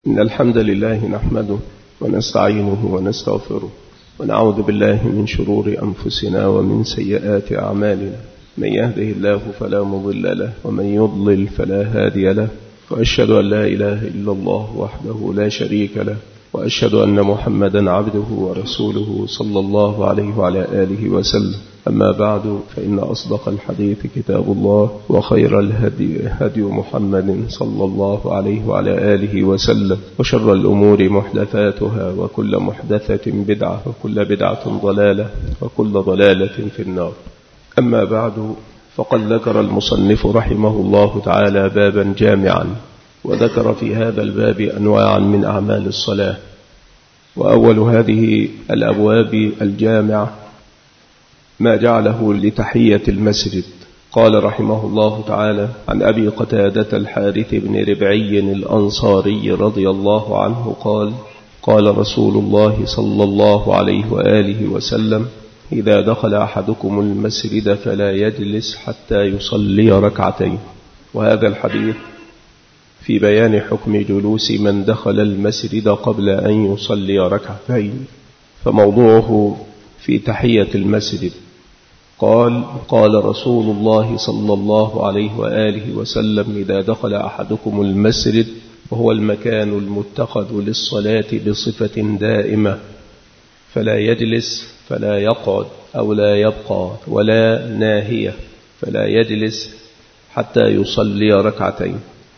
إن الحمد لله نحمده ونستعينه ونستغفره ونعوذ بالله من شرور أنفسنا ومن سيئات أعمالنا. من يهده الله فلا مضل له ومن يضلل فلا هادي له، وأشهد أن لا إله إلا الله وحده لا شريك له، وأشهد أن محمدا عبده ورسوله صلى الله عليه وعلى آله وسلم. أما بعد، فإن أصدق الحديث كتاب الله، وخير الهدي هدي محمد صلى الله عليه وعلى آله وسلم، وشر الأمور محدثاتها، وكل محدثة بدعة، وكل بدعة ضلالة، وكل ضلالة في النار. أما بعد، فقد ذكر المصنف رحمه الله تعالى بابا جامعا، وذكر في هذا الباب أنواعا من أعمال الصلاة. وأول هذه الأبواب الجامعة ما جعله لتحية المسجد. قال رحمه الله تعالى: عن أبي قتادة الحارث بن ربعي الأنصاري رضي الله عنه قال: قال رسول الله صلى الله عليه وآله وسلم: إذا دخل أحدكم المسجد فلا يجلس حتى يصلي ركعتين. وهذا الحديث في بيان حكم جلوس من دخل المسجد قبل أن يصلي ركعتين، فموضوعه في تحية المسجد. قال رسول الله صلى الله عليه وآله وسلم: إذا دخل أحدكم المسجد، وهو المكان المتخذ للصلاة بصفة دائمة، فلا يجلس، فلا يقعد أو لا يبقى ولا ناهية، فلا يجلس حتى يصلي ركعتين.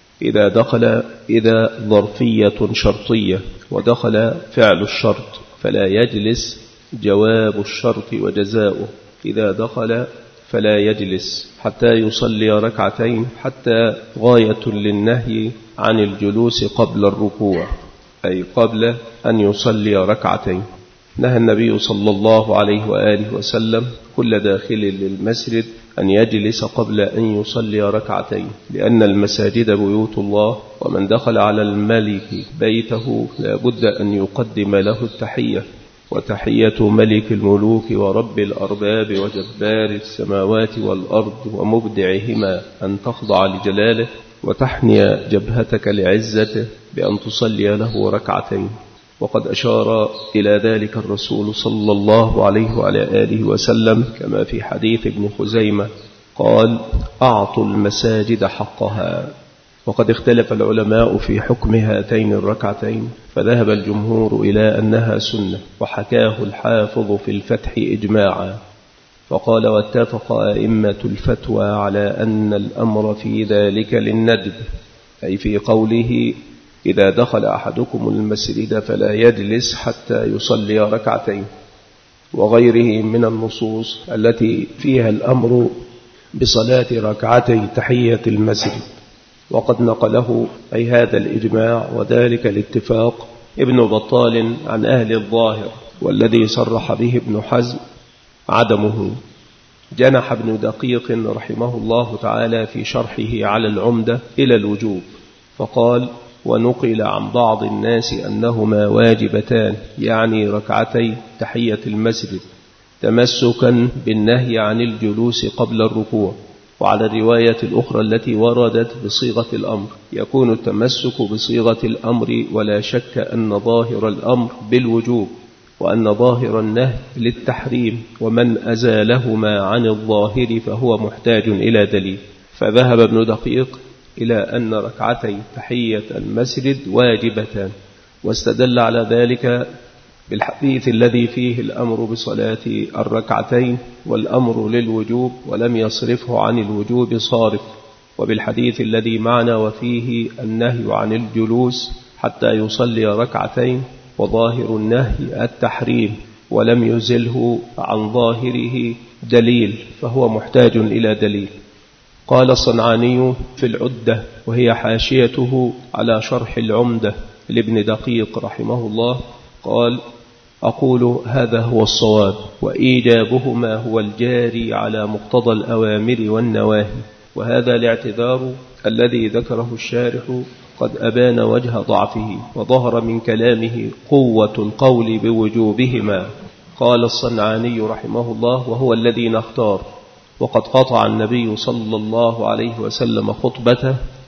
إذا ظرفية شرطية ودخل فعل الشرط، فلا يجلس جواب الشرط وجزاؤه. إذا دخل فلا يجلس حتى يصلي ركعتين، حتى غاية للنهي عن الجلوس قبل الركوع، أي قبل أن يصلي ركعتين. نهى النبي صلى الله عليه وآله وسلم كل داخل للمسجد أن يجلس قبل أن يصلي ركعتين، لأن المساجد بيوت الله، ومن دخل على الملك بيته لا بد أن يقدم له التحية. وتحية ملك الملوك ورب الأرباب وجبار السماوات والأرض ومبدعهما أن تخضع لجلاله، وتحني جبهتك لعزته بأن تصلي له ركعتين. وقد أشار إلى ذلك الرسول صلى الله عليه وعلى آله وسلم كما في حديث ابن خزيمة قال: أعطوا المساجد حقها. وقد اختلف العلماء في حكم هاتين الركعتين، فذهب الجمهور إلى أنها سنة، وحكاه الحافظ في الفتح إجماعا، فقال: واتفق أئمة الفتوى على أن الأمر في ذلك للندب، أي في قوله: إذا دخل أحدكم المسجد فلا يجلس حتى يصلي ركعتين، وغيره من النصوص التي فيها الأمر بصلاة ركعتي تحية المسجد. وقد نقله أي هذا الإجماع وذلك الاتفاق ابن بطال عن أهل الظاهر، والذي صرح به ابن حزم عدمه. جنح ابن دقيق رحمه الله تعالى في شرحه على العمدة إلى الوجوب، فقال: ونقل عن بعض الناس أنهما واجبتان، يعني ركعتي تحية المسجد، تمسكا بالنهي عن الجلوس قبل الركوع. وعلى الرواية الأخرى التي وردت بصيغة الأمر يكون التمسك بصيغة الأمر، ولا شك أن ظاهر الأمر بالوجوب، وأن ظاهر النهي للتحريم، ومن أزالهما عن الظاهر فهو محتاج إلى دليل. فذهب ابن دقيق إلى أن ركعتي تحية المسجد واجبتان، واستدل على ذلك بالحديث الذي فيه الأمر بصلاة الركعتين والأمر للوجوب ولم يصرفه عن الوجوب صارف، وبالحديث الذي معنا وفيه النهي عن الجلوس حتى يصلي ركعتين، وظاهر النهي التحريم ولم يزله عن ظاهره دليل، فهو محتاج إلى دليل. قال الصنعاني في العدة، وهي حاشيته على شرح العمدة لابن دقيق رحمه الله، قال: أقول هذا هو الصواب، وإيجابهما هو الجاري على مقتضى الأوامر والنواهي. وهذا الاعتذار الذي ذكره الشارح قد أبان وجه ضعفه، وظهر من كلامه قوة القول بوجوبهما. قال الصنعاني رحمه الله: وهو الذي نختار. وقد قطع النبي صلى الله عليه وسلم خطبته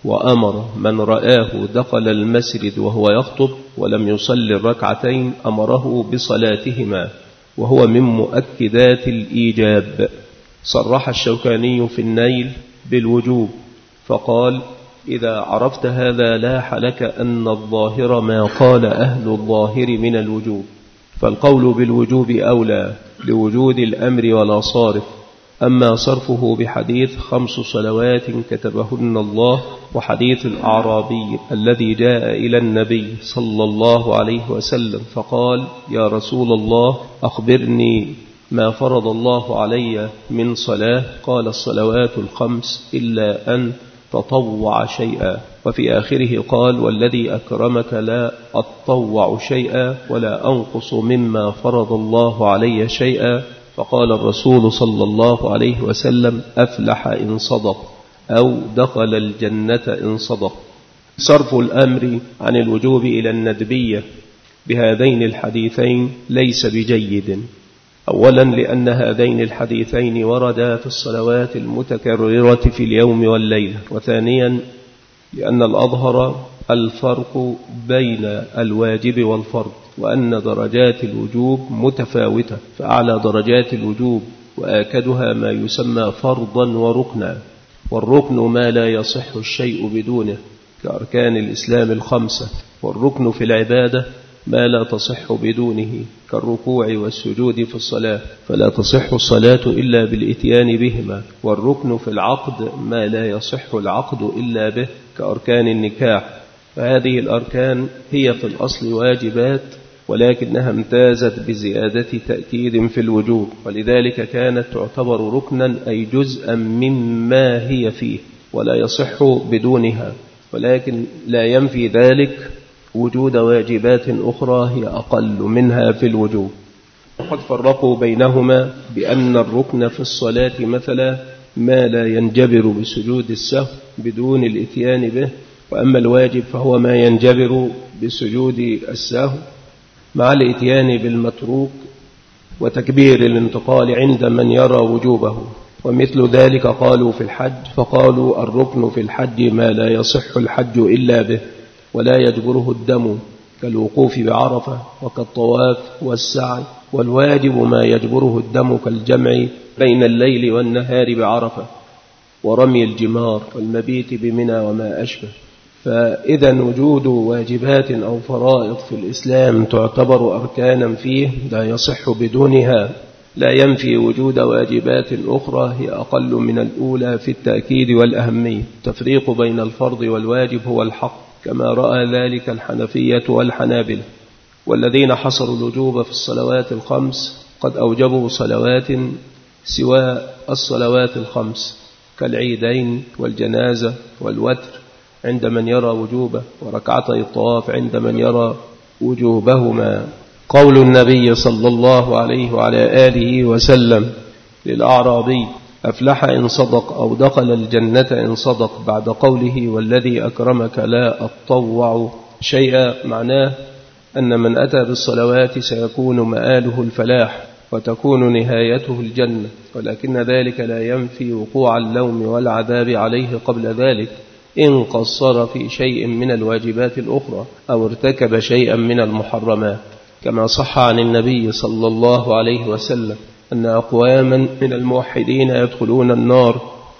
وأمر من رآه دخل المسجد وهو يخطب ولم يصلي الركعتين أمره بصلاتهما، وهو من مؤكدات الإيجاب. صرح الشوكاني في النيل بالوجوب فقال: إذا عرفت هذا لاح لك أن الظاهر ما قال أهل الظاهر من الوجوب، فالقول بالوجوب أولى لوجود الأمر ولا صارف. أما صرفه بحديث 5 صلوات كتبهن الله، وحديث الأعرابي الذي جاء إلى النبي صلى الله عليه وسلم فقال: يا رسول الله أخبرني ما فرض الله علي من صلاة، قال: الصلوات 5 إلا أن تطوع شيئا. وفي آخره قال: والذي أكرمك لا أتطوع شيئا ولا أنقص مما فرض الله علي شيئا. فقال الرسول صلى الله عليه وسلم: أفلح إن صدق، أو دخل الجنة إن صدق. صرف الأمر عن الوجوب إلى الندبية بهذين الحديثين ليس بجيد. أولا لأن هذين الحديثين وردا في الصلوات المتكررة في اليوم والليلة، وثانيا لأن الأظهر الفرق بين الواجب والفرض، وأن درجات الوجوب متفاوتة، فأعلى درجات الوجوب وآكدها ما يسمى فرضا وركنا، والركن ما لا يصح الشيء بدونه كأركان الإسلام 5، والركن في العبادة ما لا تصح بدونه كالركوع والسجود في الصلاة، فلا تصح الصلاة إلا بالإتيان بهما، والركن في العقد ما لا يصح العقد إلا به كأركان النكاح. فهذه الأركان هي في الأصل واجبات، ولكنها امتازت بزيادة تأكيد في الوجوب، ولذلك كانت تعتبر ركنا أي جزءا مما هي فيه ولا يصح بدونها، ولكن لا ينفي ذلك وجود واجبات أخرى هي أقل منها في الوجوب. وقد فرقوا بينهما بأن الركن في الصلاة مثلا ما لا ينجبر بسجود السهو بدون الإتيان به، وأما الواجب فهو ما ينجبر بسجود السهو مع الإتيان بالمتروك وتكبير الانتقال عند من يرى وجوبه. ومثل ذلك قالوا في الحج، فقالوا الركن في الحج ما لا يصح الحج إلا به ولا يجبره الدم كالوقوف بعرفة وكالطواف والسعي، والواجب ما يجبره الدم كالجمع بين الليل والنهار بعرفة ورمي الجمار والمبيت بمنى وما أشبه. فإذا وجود واجبات أو فرائض في الإسلام تعتبر أركانا فيه لا يصح بدونها لا ينفي وجود واجبات أخرى هي أقل من الأولى في التأكيد والأهمية. التفريق بين الفرض والواجب هو الحق، كما رأى ذلك الحنفية والحنابلة، والذين حصروا الوجوب في الصلوات 5 قد أوجبوا صلوات سوى الصلوات 5 كالعيدين والجنازة والوتر عند من يرى وجوبه، وركعتي الطواف عند من يرى وجوبهما. قول النبي صلى الله عليه وعلى آله وسلم للأعرابي: أفلح إن صدق، أو دخل الجنة إن صدق، بعد قوله: والذي أكرمك لا أتطوع شيئا، معناه أن من أتى بالصلوات سيكون مآله الفلاح وتكون نهايته الجنة، ولكن ذلك لا ينفي وقوع اللوم والعذاب عليه قبل ذلك إن قصر في شيء من الواجبات الأخرى أو ارتكب شيئا من المحرمات، كما صح عن النبي صلى الله عليه وسلم أن أقواما من الموحدين يدخلون النار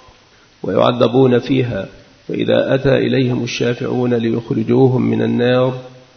ويعذبون فيها، فإذا أتى إليهم الشافعون ليخرجوهم من النار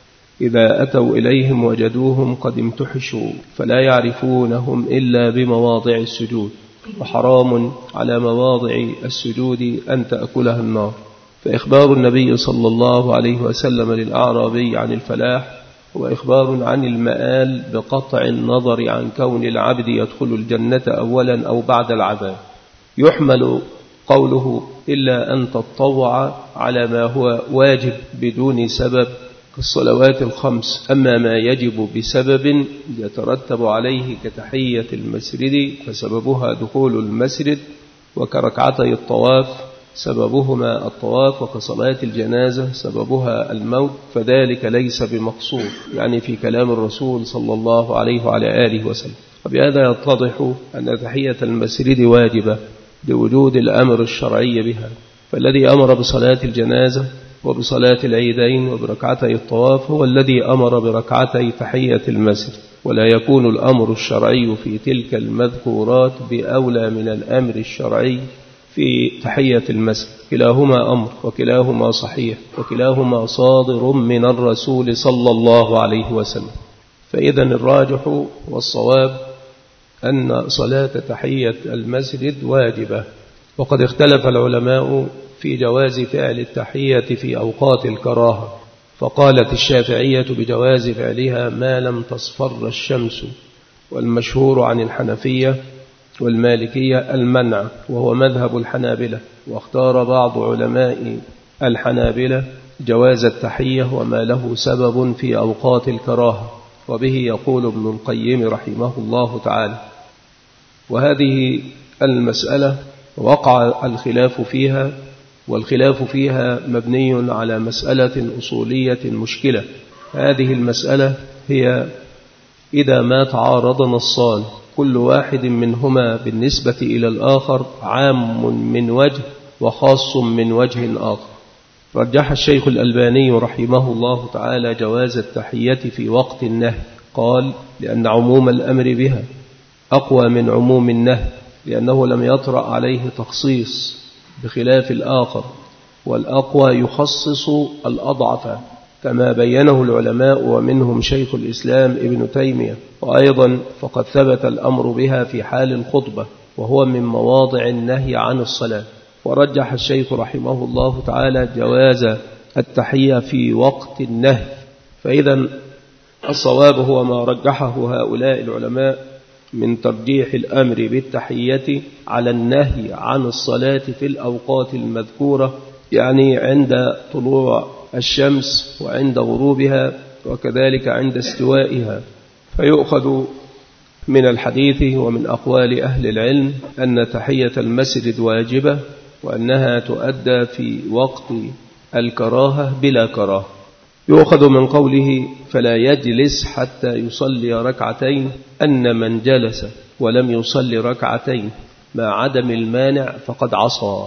إذا أتوا إليهم وجدوهم قد امتحشوا فلا يعرفونهم إلا بمواضع السجود، وحرام على مواضع السجود أن تأكلها النار. فإخبار النبي صلى الله عليه وسلم للأعرابي عن الفلاح هو إخبار عن المآل بقطع النظر عن كون العبد يدخل الجنة أولا أو بعد العذاب. يحمل قوله إلا أن تتطوع على ما هو واجب بدون سبب كالصلوات 5، أما ما يجب بسبب يترتب عليه كتحية المسجد فسببها دخول المسجد، وكركعتي الطواف سببهما الطواف، وكصلاة الجنازة سببها الموت، فذلك ليس بمقصود يعني في كلام الرسول صلى الله عليه وعلى آله وسلم. وبهذا يتضح أن تحية المسجد واجبة لوجود الأمر الشرعي بها، فالذي أمر بصلاة الجنازة وبصلاة العيدين وبركعتي الطواف هو الذي أمر بركعتي تحية المسجد، ولا يكون الأمر الشرعي في تلك المذكورات بأولى من الأمر الشرعي في تحية المسجد. كلاهما أمر وكلاهما صحيح وكلاهما صادر من الرسول صلى الله عليه وسلم. فإذا الراجح والصواب أن صلاة تحية المسجد واجبة، وقد اختلف العلماء في جواز فعل التحية في أوقات الكراهة، فقالت الشافعية بجواز فعلها ما لم تصفر الشمس، والمشهور عن الحنفية والمالكية المنع، وهو مذهب الحنابلة. واختار بعض علماء الحنابلة جواز التحية وما له سبب في أوقات الكراهة، وبه يقول ابن القيم رحمه الله تعالى. وهذه المسألة وقع الخلاف فيها، والخلاف فيها مبني على مسألة أصولية مشكلة. هذه المسألة هي إذا ما تعارض نصان كل واحد منهما بالنسبة إلى الآخر عام من وجه وخاص من وجه آخر، رجح الشيخ الألباني رحمه الله تعالى جواز التحية في وقت النهي، قال لأن عموم الأمر بها أقوى من عموم النهي، لأنه لم يطرأ عليه تخصيص بخلاف الآخر، والأقوى يخصص الأضعف كما بينه العلماء ومنهم شيخ الإسلام ابن تيمية. وأيضا فقد ثبت الأمر بها في حال الخطبة، وهو من مواضع النهي عن الصلاة. ورجح الشيخ رحمه الله تعالى جواز التحية في وقت النهي. فإذا الصواب هو ما رجحه هؤلاء العلماء من ترجيح الأمر بالتحية على النهي عن الصلاة في الأوقات المذكورة، يعني عند طلوع الشمس وعند غروبها وكذلك عند استوائها. فيؤخذ من الحديث ومن أقوال أهل العلم أن تحية المسجد واجبة، وأنها تؤدى في وقت الكراهة بلا كراهة. يؤخذ من قوله فلا يجلس حتى يصلي ركعتين أن من جلس ولم يصلي ركعتين مع عدم المانع فقد عصى.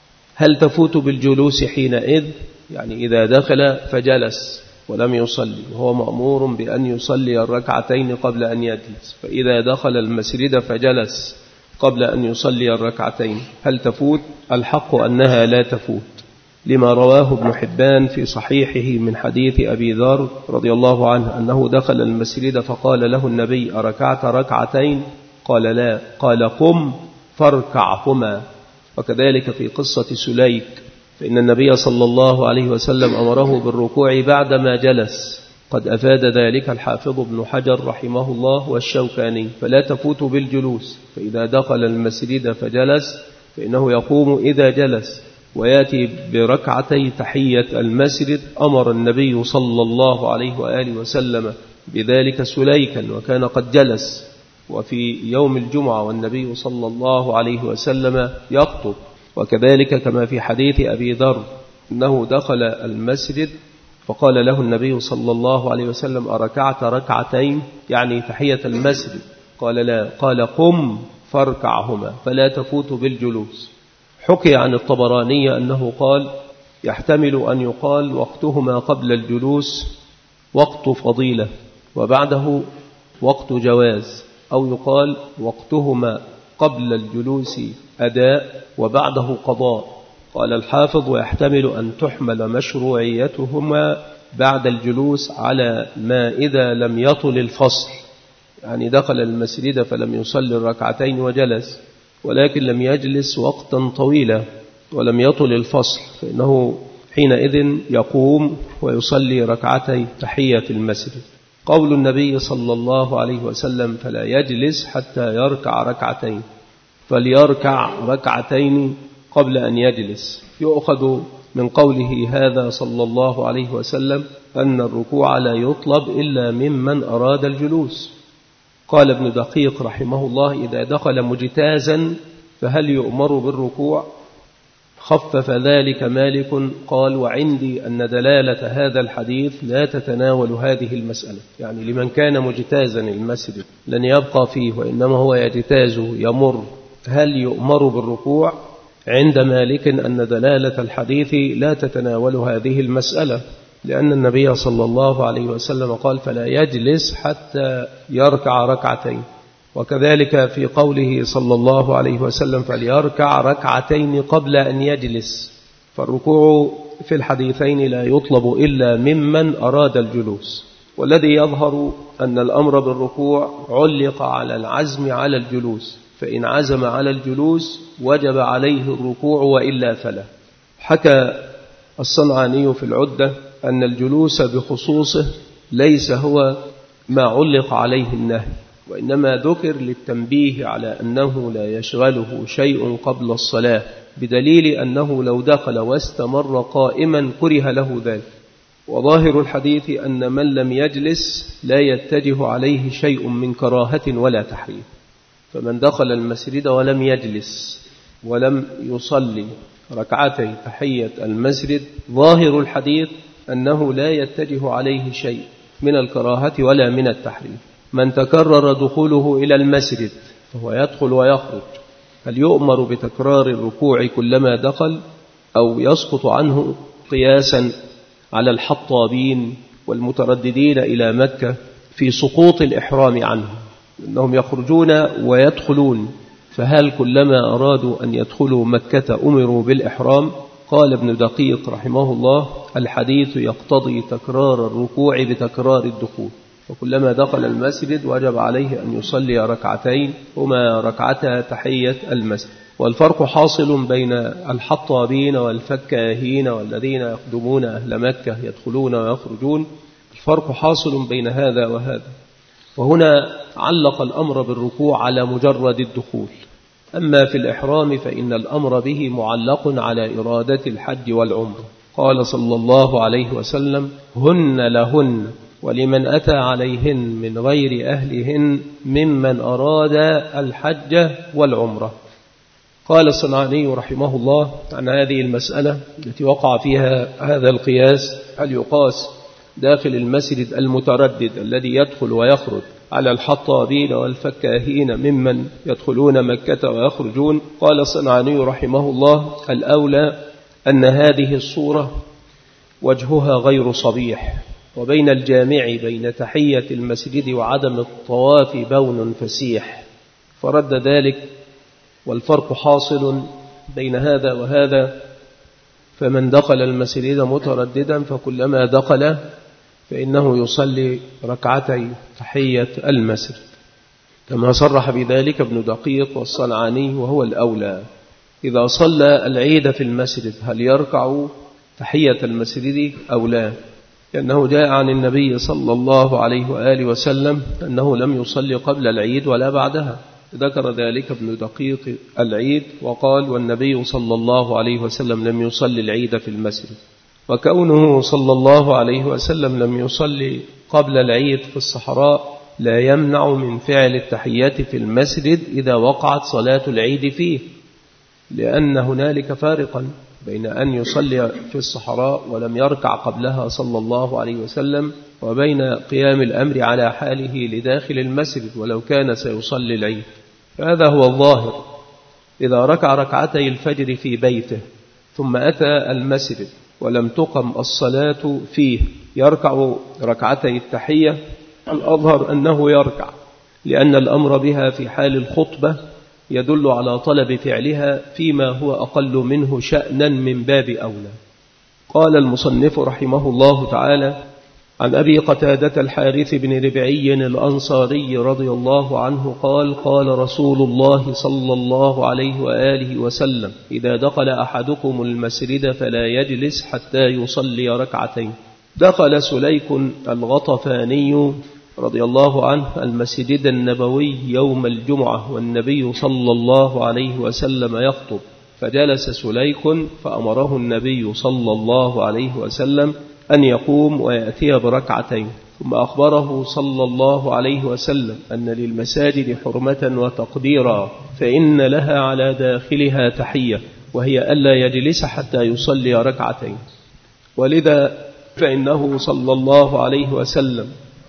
هل تفوت بالجلوس حينئذ؟ يعني إذا دخل فجلس ولم يصلي وهو مأمور بأن يصلي الركعتين قبل أن يجلس، فإذا دخل المسجد فجلس قبل أن يصلي الركعتين هل تفوت؟ الحق أنها لا تفوت، لما رواه ابن حبان في صحيحه من حديث أبي ذر رضي الله عنه أنه دخل المسجد فقال له النبي أركعت ركعتين؟ قال لا، قال قم فاركعهما. وكذلك في قصة سليك فإن النبي صلى الله عليه وسلم أمره بالركوع بعدما جلس، قد أفاد ذلك الحافظ ابن حجر رحمه الله والشوكاني. فلا تفوت بالجلوس، فإذا دخل المسجد فجلس فإنه يقوم إذا جلس ويأتي بركعتي تحية المسجد. أمر النبي صلى الله عليه وآله وسلم بذلك سليكا وكان قد جلس، وفي يوم الجمعة والنبي صلى الله عليه وسلم يخطب. وكذلك كما في حديث أبي ذر أنه دخل المسجد فقال له النبي صلى الله عليه وسلم أركعت ركعتين؟ يعني تحية المسجد. قال لا، قال قم فاركعهما. فلا تفوت بالجلوس. حكي عن الطبراني أنه قال يحتمل أن يقال وقتهما قبل الجلوس وقت فضيلة وبعده وقت جواز، أو يقال وقتهما قبل الجلوس أداء وبعده قضاء. قال الحافظ ويحتمل أن تحمل مشروعيتهما بعد الجلوس على ما إذا لم يطل الفصل، يعني دخل المسجد فلم يصلي الركعتين وجلس، ولكن لم يجلس وقتا طويلا ولم يطل الفصل، فإنه حينئذ يقوم ويصلي ركعتي تحية المسجد. قول النبي صلى الله عليه وسلم فلا يجلس حتى يركع ركعتين، فليركع ركعتين قبل أن يجلس. يؤخذ من قوله هذا صلى الله عليه وسلم أن الركوع لا يطلب إلا ممن أراد الجلوس. قال ابن دقيق رحمه الله إذا دخل مجتازا فهل يؤمر بالركوع؟ خفف ذلك مالك، قال وعندي أن دلالة هذا الحديث لا تتناول هذه المسألة، يعني لمن كان مجتازا المسجد لن يبقى فيه وإنما هو يجتاز يمر، هل يؤمر بالركوع؟ عند مالك أن دلالة الحديث لا تتناول هذه المسألة، لأن النبي صلى الله عليه وسلم قال فلا يجلس حتى يركع ركعتين، وكذلك في قوله صلى الله عليه وسلم فليركع ركعتين قبل أن يجلس، فالركوع في الحديثين لا يطلب إلا ممن أراد الجلوس. والذي يظهر أن الأمر بالركوع علق على العزم على الجلوس، فإن عزم على الجلوس وجب عليه الركوع وإلا فلا. حكى الصنعاني في العدة أن الجلوس بخصوصه ليس هو ما علق عليه النهي، وإنما ذكر للتنبيه على أنه لا يشغله شيء قبل الصلاة، بدليل أنه لو دخل واستمر قائما كره له ذلك. وظاهر الحديث أن من لم يجلس لا يتجه عليه شيء من كراهة ولا تحريم. فمن دخل المسجد ولم يجلس ولم يصلي ركعتي تحية المسجد، ظاهر الحديث أنه لا يتجه عليه شيء من الكراهة ولا من التحريم. من تكرر دخوله إلى المسجد فهو يدخل ويخرج، هل يؤمر بتكرار الركوع كلما دخل، أو يسقط عنه قياسا على الحطابين والمترددين إلى مكة في سقوط الإحرام عنه، إنهم يخرجون ويدخلون، فهل كلما أرادوا أن يدخلوا مكة أمروا بالإحرام؟ قال ابن دقيق رحمه الله الحديث يقتضي تكرار الركوع بتكرار الدخول، وكلما دخل المسجد وجب عليه أن يصلي ركعتين هما ركعتا تحية المسجد. والفرق حاصل بين الحطابين والفكاهين والذين يخدمون أهل مكة يدخلون ويخرجون، الفرق حاصل بين هذا وهذا. وهنا علق الأمر بالركوع على مجرد الدخول، أما في الإحرام فإن الأمر به معلق على إرادة الحج والعمرة. قال صلى الله عليه وسلم هن لهن ولمن أتى عليهن من غير أهلهن ممن أراد الحج والعمرة. قال الصنعاني رحمه الله عن هذه المسألة التي وقع فيها هذا القياس، هل يقاس داخل المسجد المتردد الذي يدخل ويخرج على الحطابين والفكاهين ممن يدخلون مكة ويخرجون؟ قال الصنعاني رحمه الله الأولى أن هذه الصورة وجهها غير صبيح، وبين الجامع بين تحية المسجد وعدم الطواف بون فسيح، فرد ذلك. والفرق حاصل بين هذا وهذا، فمن دخل المسجد مترددا فكلما دخل فإنه يصلي ركعتي تحية المسجد، كما صرح بذلك ابن دقيق والصنعاني، وهو الأولى. إذا صلى العيد في المسجد هل يركع تحية المسجد أو لا؟ لأنه جاء عن النبي صلى الله عليه وآله وسلم أنه لم يصلي قبل العيد ولا بعدها، ذكر ذلك ابن دقيق العيد وقال والنبي صلى الله عليه وسلم لم يصلي العيد في المسجد. وكونه صلى الله عليه وسلم لم يصلي قبل العيد في الصحراء لا يمنع من فعل التحيات في المسجد إذا وقعت صلاة العيد فيه، لأن هنالك فارقا بين أن يصلي في الصحراء ولم يركع قبلها صلى الله عليه وسلم، وبين قيام الأمر على حاله لداخل المسجد ولو كان سيصلي العيد. فهذا هو الظاهر. إذا ركع ركعتي الفجر في بيته ثم أتى المسجد ولم تقم الصلاة فيه يركع ركعتي التحية، الأظهر أنه يركع، لأن الأمر بها في حال الخطبة يدل على طلب فعلها فيما هو أقل منه شأنا من باب أولى. قال المصنف رحمه الله تعالى عن أبي قتادة الحارث بن ربعي الأنصاري رضي الله عنه قال قال رسول الله صلى الله عليه وآله وسلم إذا دخل أحدكم المسجد فلا يجلس حتى يصلي ركعتين. دخل سليك الغطفاني رضي الله عنه المسجد النبوي يوم الجمعة والنبي صلى الله عليه وسلم يخطب، فجلس سليك فأمره النبي صلى الله عليه وسلم أن يقوم ويأتي بركعتين، ثم أخبره صلى الله عليه وسلم أن للمساجد حرمة وتقديرا، فإن لها على داخلها تحية، وهي ألا يجلس حتى يصلي ركعتين. ولذا فإنه صلى الله عليه وسلم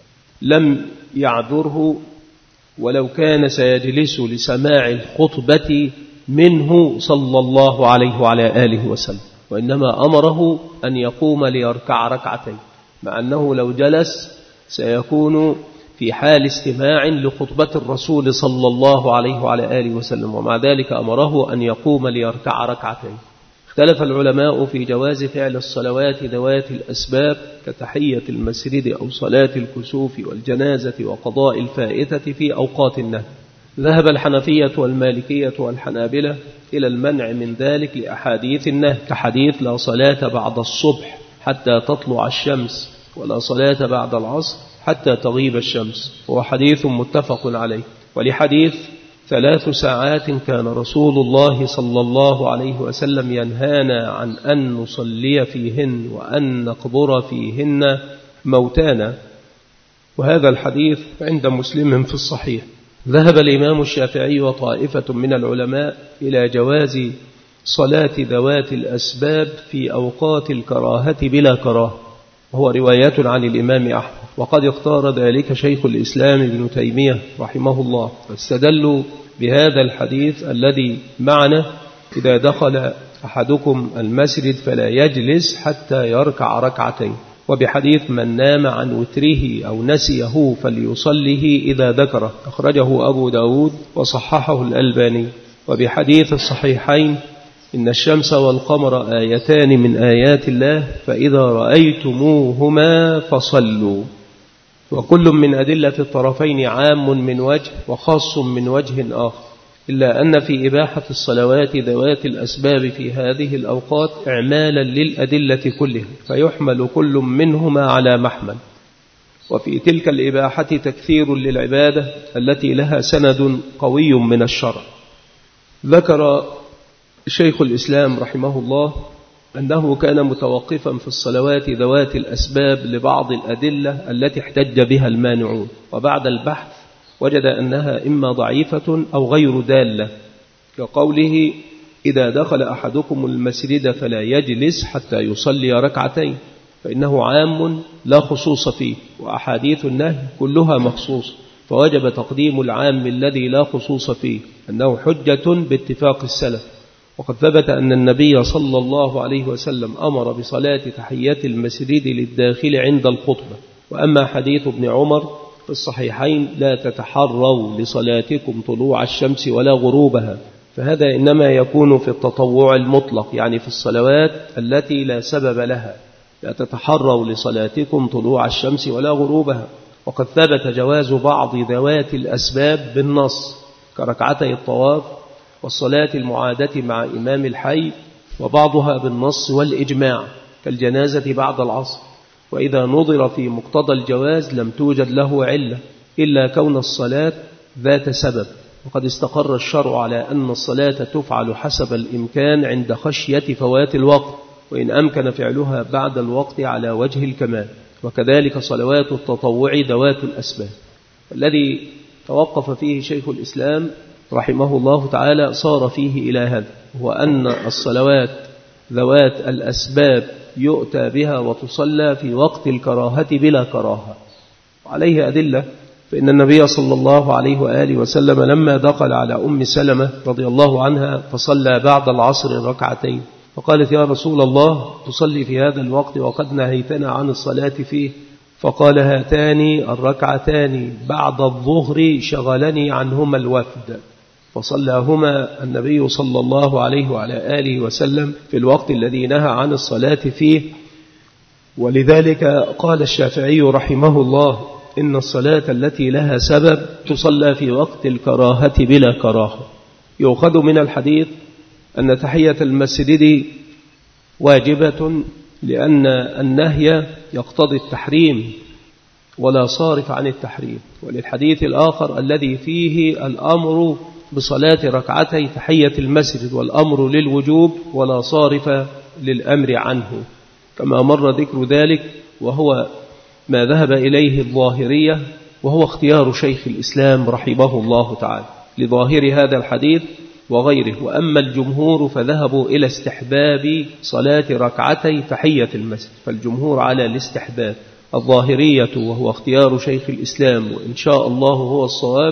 لم يعذره ولو كان سيجلس لسماع الخطبة منه صلى الله عليه وعلى آله وسلم، وإنما أمره أن يقوم ليركع ركعتين، مع أنه لو جلس سيكون في حال استماع لخطبة الرسول صلى الله عليه وعلى آله وسلم، ومع ذلك أمره أن يقوم ليركع ركعتين. اختلف العلماء في جواز فعل الصلوات ذوات الأسباب كتحية المسجد أو صلاة الكسوف والجنازة وقضاء الفائتة في أوقات النهي. ذهب الحنفية والمالكية والحنابلة إلى المنع من ذلك لأحاديث النهي، كحديث لا صلاة بعد الصبح حتى تطلع الشمس، ولا صلاة بعد العصر حتى تغيب الشمس، وهو حديث متفق عليه. ولحديث 3 ساعات كان رسول الله صلى الله عليه وسلم ينهانا عن أن نصلي فيهن وأن نقبر فيهن موتانا، وهذا الحديث عند مسلم في الصحيح. ذهب الإمام الشافعي وطائفة من العلماء إلى جواز صلاة ذوات الأسباب في أوقات الكراهة بلا كراهة، وهو روايات عن الإمام أحمد، وقد اختار ذلك شيخ الإسلام ابن تيمية رحمه الله، واستدلوا بهذا الحديث الذي معنا: إذا دخل أحدكم المسجد فلا يجلس حتى يركع ركعتين، وبحديث من نام عن وتره أو نسيه فليصله إذا ذكره، أخرجه أبو داود وصححه الألباني. وبحديث الصحيحين: إن الشمس والقمر آيتان من آيات الله فإذا رأيتموهما فصلوا. وكل من أدلة الطرفين عام من وجه وخاص من وجه آخر، إلا أن في إباحة الصلوات ذوات الأسباب في هذه الأوقات إعمالا للأدلة كلها، فيحمل كل منهما على محمل. وفي تلك الإباحة تكثير للعبادة التي لها سند قوي من الشرع. ذكر شيخ الإسلام رحمه الله أنه كان متوقفا في الصلوات ذوات الأسباب لبعض الأدلة التي احتج بها المانعون، وبعد البحث وجد أنها إما ضعيفة أو غير دالة، كقوله: إذا دخل أحدكم المسجد فلا يجلس حتى يصلي ركعتين، فإنه عام لا خصوص فيه، وأحاديث النهي كلها مخصوص، فوجب تقديم العام الذي لا خصوص فيه، أنه حجة باتفاق السلف. وقد ثبت أن النبي صلى الله عليه وسلم أمر بصلاة تحية المسجد للداخل عند الخطبة. وأما حديث ابن عمر في الصحيحين: لا تتحروا لصلاتكم طلوع الشمس ولا غروبها، فهذا إنما يكون في التطوع المطلق، يعني في الصلوات التي لا سبب لها. لا تتحروا لصلاتكم طلوع الشمس ولا غروبها. وقد ثبت جواز بعض ذوات الأسباب بالنص، كركعتي الطواف والصلاة المعادة مع إمام الحي، وبعضها بالنص والإجماع كالجنازة بعد العصر. وإذا نظر في مقتضى الجواز لم توجد له علة إلا كون الصلاة ذات سبب، وقد استقر الشرع على أن الصلاة تفعل حسب الإمكان عند خشية فوات الوقت، وإن أمكن فعلها بعد الوقت على وجه الكمال. وكذلك صلوات التطوع ذوات الأسباب. الذي توقف فيه شيخ الإسلام رحمه الله تعالى صار فيه إلى هذا، هو أن الصلوات ذوات الأسباب يؤتى بها وتصلى في وقت الكراهة بلا كراهة، وعليه أدلة. فإن النبي صلى الله عليه وآله وسلم لما دخل على أم سلمة رضي الله عنها فصلى بعد العصر ركعتين، فقالت: يا رسول الله، تصلي في هذا الوقت وقد نهيتنا عن الصلاة فيه؟ فقال: هاتان الركعتان بعد الظهر شغلني عنهما الوفد. فصلاهما النبي صلى الله عليه وعلى آله وسلم في الوقت الذي نهى عن الصلاة فيه. ولذلك قال الشافعي رحمه الله: إن الصلاة التي لها سبب تصلى في وقت الكراهة بلا كراهة. يؤخذ من الحديث أن تحية المسجد واجبة، لأن النهي يقتضي التحريم ولا صارف عن التحريم. وللحديث الآخر الذي فيه الأمر بصلاة ركعتي تحية المسجد والأمر للوجوب ولا صارف للأمر عنه، كما مر ذكر ذلك، وهو ما ذهب إليه الظاهرية، وهو اختيار شيخ الإسلام رحمه الله تعالى لظاهر هذا الحديث وغيره. وأما الجمهور فذهبوا إلى استحباب صلاة ركعتي تحية المسجد، فالجمهور على الاستحباب. الظاهرية وهو اختيار شيخ الإسلام وإن شاء الله هو الصواب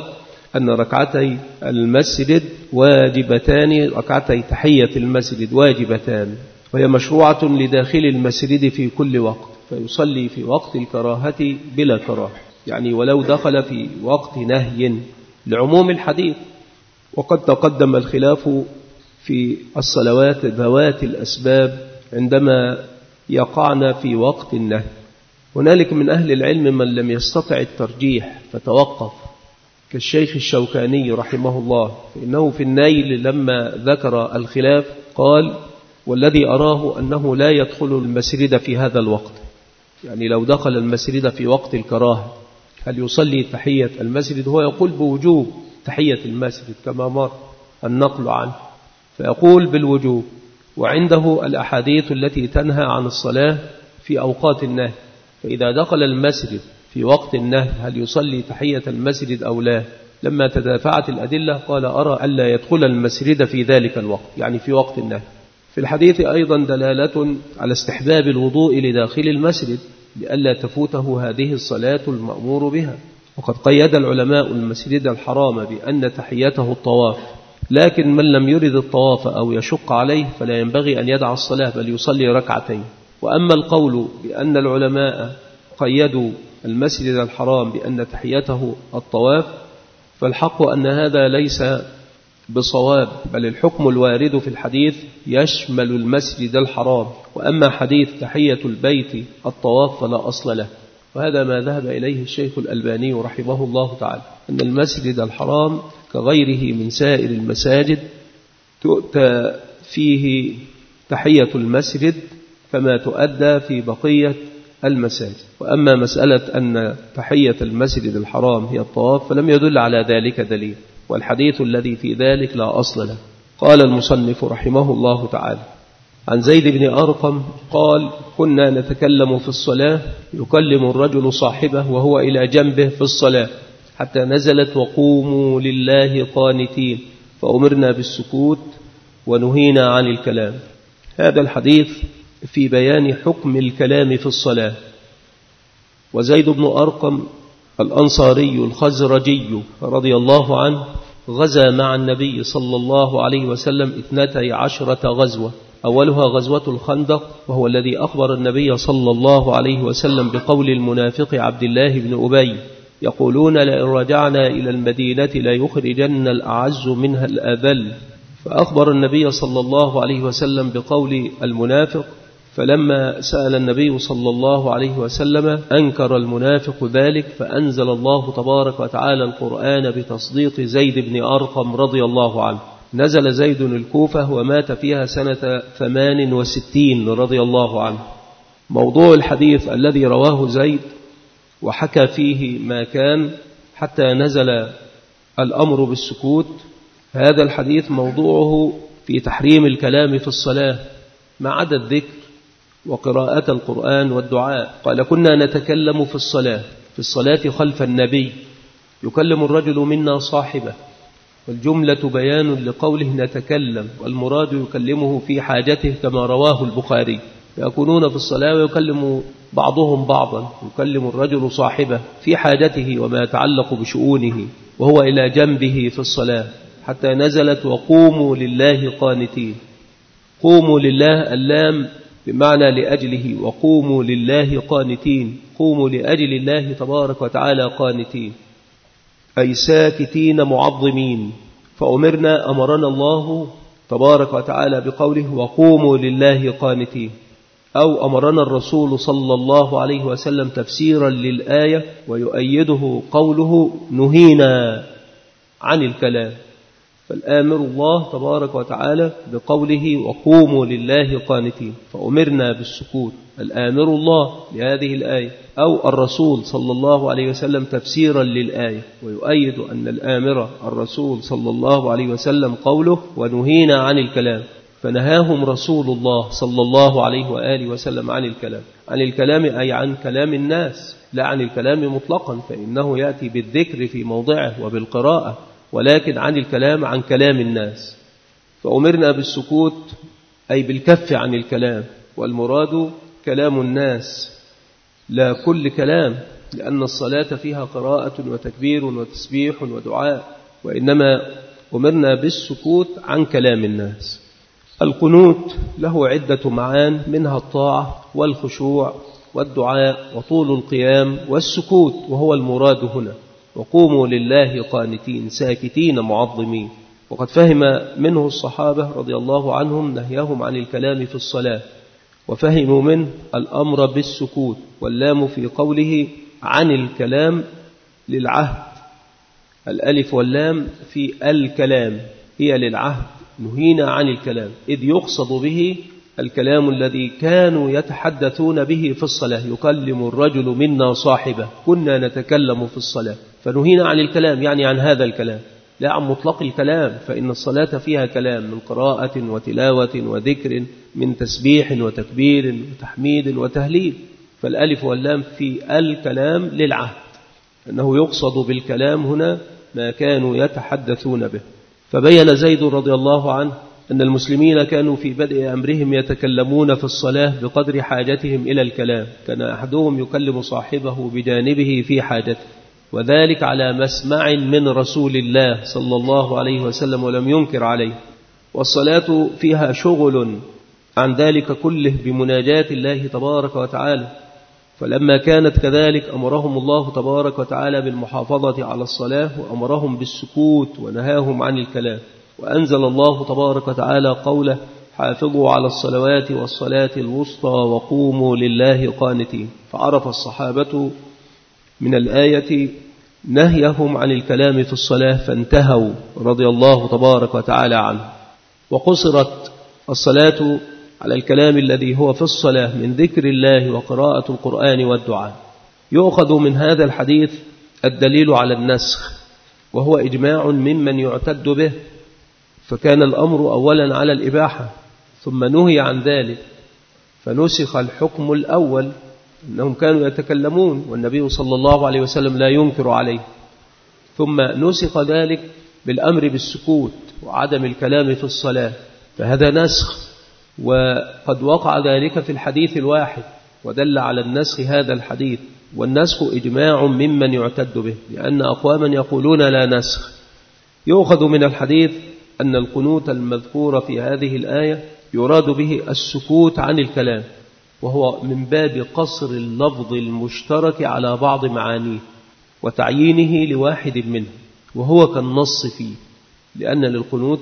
أن ركعتي المسجد واجبتان، ركعتي تحية المسجد واجبتان، وهي مشروعة لداخل المسجد في كل وقت، فيصلي في وقت الكراهة بلا كراهة، يعني ولو دخل في وقت نهي لعموم الحديث. وقد تقدم الخلاف في الصلوات ذوات الأسباب عندما يقعن في وقت النهي. هنالك من أهل العلم من لم يستطع الترجيح فتوقف، كالشيخ الشوكاني رحمه الله، فإنه في النيل لما ذكر الخلاف قال: والذي أراه أنه لا يدخل المسجد في هذا الوقت، يعني لو دخل المسجد في وقت الكراهة هل يصلي تحية المسجد؟ هو يقول بوجوب تحية المسجد كما مر النقل عنه، فيقول بالوجوب. وعنده الأحاديث التي تنهى عن الصلاة في أوقات النهي، فإذا دخل المسجد في وقت النهي هل يصلي تحية المسجد أو لا؟ لما تدافعت الأدلة قال: أرى ألا يدخل المسجد في ذلك الوقت، يعني في وقت النهي. في الحديث أيضا دلالة على استحباب الوضوء لداخل المسجد لئلا تفوته هذه الصلاة المأمور بها. وقد قيد العلماء المسجد الحرام بأن تحيته الطواف، لكن من لم يرد الطواف أو يشق عليه فلا ينبغي أن يدع الصلاة بل يصلي ركعتين. وأما القول بأن العلماء قيدوا المسجد الحرام بأن تحيته الطواف فالحق أن هذا ليس بصواب، بل الحكم الوارد في الحديث يشمل المسجد الحرام، وأما حديث تحية البيت الطواف فلا أصل له. وهذا ما ذهب إليه الشيخ الألباني رحمه الله تعالى، أن المسجد الحرام كغيره من سائر المساجد تؤتى فيه تحية المسجد كما تؤدى في بقية المساجد. وأما مسألة أن تحية المسجد الحرام هي الطواف فلم يدل على ذلك دليل، والحديث الذي في ذلك لا أصل له. قال المصنف رحمه الله تعالى: عن زيد بن أرقم قال: كنا نتكلم في الصلاة يكلم الرجل صاحبه وهو إلى جنبه في الصلاة حتى نزلت: وقوموا لله قانتين، فأمرنا بالسكوت ونهينا عن الكلام. هذا الحديث في بيان حكم الكلام في الصلاة. وزيد بن أرقم الأنصاري الخزرجي رضي الله عنه غزا مع النبي صلى الله عليه وسلم 12 غزوة، أولها غزوة الخندق، وهو الذي أخبر النبي صلى الله عليه وسلم بقول المنافق عبد الله بن أبي: يقولون لئن رجعنا إلى المدينة ليخرجن الأعز منها الأذل. فأخبر النبي صلى الله عليه وسلم بقول المنافق، فلما سأل النبي صلى الله عليه وسلم أنكر المنافق ذلك، فأنزل الله تبارك وتعالى القرآن بتصديق زيد بن أرقم رضي الله عنه. نزل زيد الكوفة ومات فيها سنة 68 رضي الله عنه. موضوع الحديث الذي رواه زيد وحكى فيه ما كان حتى نزل الأمر بالسكوت، هذا الحديث موضوعه في تحريم الكلام في الصلاة ما عدا الذكر وقراءة القرآن والدعاء. قال: كنا نتكلم في الصلاة خلف النبي، يكلم الرجل منا صاحبه، والجملة بيان لقوله نتكلم، والمراد يكلمه في حاجته كما رواه البخاري. يكونون في الصلاة ويكلم بعضهم بعضا، يكلم الرجل صاحبه في حاجته وما يتعلق بشؤونه وهو إلى جنبه في الصلاة، حتى نزلت: وقوموا لله قانتين. قوموا لله اللام بمعنى لأجله، وقوموا لله قانتين، قوموا لأجل الله تبارك وتعالى قانتين، أي ساكتين معظمين. أمرنا الله تبارك وتعالى بقوله: وقوموا لله قانتين، أو أمرنا الرسول صلى الله عليه وسلم تفسيرا للآية، ويؤيده قوله: نهينا عن الكلام. فالآمر الله تبارك وتعالى بقوله: وقوموا لله قانتين، فأمرنا بالسكوت، الآمر الله لهذه الآية، أو الرسول صلى الله عليه وسلم تفسيرا للآية، ويؤيد أن الآمر الرسول صلى الله عليه وسلم قوله: ونهينا عن الكلام، فنهاهم رسول الله صلى الله عليه وآله وسلم عن الكلام أي عن كلام الناس، لا عن الكلام مطلقا، فإنه يأتي بالذكر في موضعه وبالقراءة، ولكن عن الكلام عن كلام الناس. فأمرنا بالسكوت أي بالكف عن الكلام، والمراد كلام الناس لا كل كلام، لأن الصلاة فيها قراءة وتكبير وتسبيح ودعاء، وإنما أمرنا بالسكوت عن كلام الناس. القنوت له عدة معان، منها الطاعة والخشوع والدعاء وطول القيام والسكوت، وهو المراد هنا. وقوموا لله قانتين ساكتين معظمين. وقد فهم منه الصحابة رضي الله عنهم نهيهم عن الكلام في الصلاة، وفهموا منه الأمر بالسكوت. واللام في قوله عن الكلام للعهد، الألف واللام في الكلام هي للعهد، نهينا عن الكلام، إذ يقصد به الكلام الذي كانوا يتحدثون به في الصلاة. يكلم الرجل منا صاحبه، كنا نتكلم في الصلاة، فنهينا عن الكلام يعني عن هذا الكلام، لا عن مطلق الكلام، فإن الصلاة فيها كلام من قراءة وتلاوة وذكر، من تسبيح وتكبير وتحميد وتهليل. فالألف واللام في الكلام للعهد، أنه يقصد بالكلام هنا ما كانوا يتحدثون به. فبين زيد رضي الله عنه أن المسلمين كانوا في بدء أمرهم يتكلمون في الصلاة بقدر حاجتهم إلى الكلام، كان أحدهم يكلم صاحبه بجانبه في حاجته، وذلك على مسمع من رسول الله صلى الله عليه وسلم ولم ينكر عليه. والصلاة فيها شغل عن ذلك كله بمناجاة الله تبارك وتعالى، فلما كانت كذلك أمرهم الله تبارك وتعالى بالمحافظة على الصلاة، وأمرهم بالسكوت ونهاهم عن الكلام. وأنزل الله تبارك وتعالى قوله حافظوا على الصلوات والصلاة الوسطى وقوموا لله قانتين. فعرف الصحابة من الآية نهيهم عن الكلام في الصلاة فانتهوا رضي الله تبارك وتعالى عنه. وقصرت الصلاة على الكلام الذي هو في الصلاة من ذكر الله وقراءة القرآن والدعاء. يؤخذ من هذا الحديث الدليل على النسخ، وهو إجماع ممن يعتد به، فكان الأمر أولا على الإباحة ثم نهي عن ذلك، فنسخ الحكم الأول أنهم كانوا يتكلمون والنبي صلى الله عليه وسلم لا ينكر عليه، ثم نسخ ذلك بالأمر بالسكوت وعدم الكلام في الصلاة، فهذا نسخ. وقد وقع ذلك في الحديث الواحد ودل على النسخ هذا الحديث. والنسخ إجماع ممن يعتد به، لأن أقواما يقولون لا نسخ. يؤخذ من الحديث أن القنوت المذكور في هذه الآية يراد به السكوت عن الكلام، وهو من باب قصر اللفظ المشترك على بعض معانيه وتعيينه لواحد منه، وهو كالنص فيه، لأن للقنوت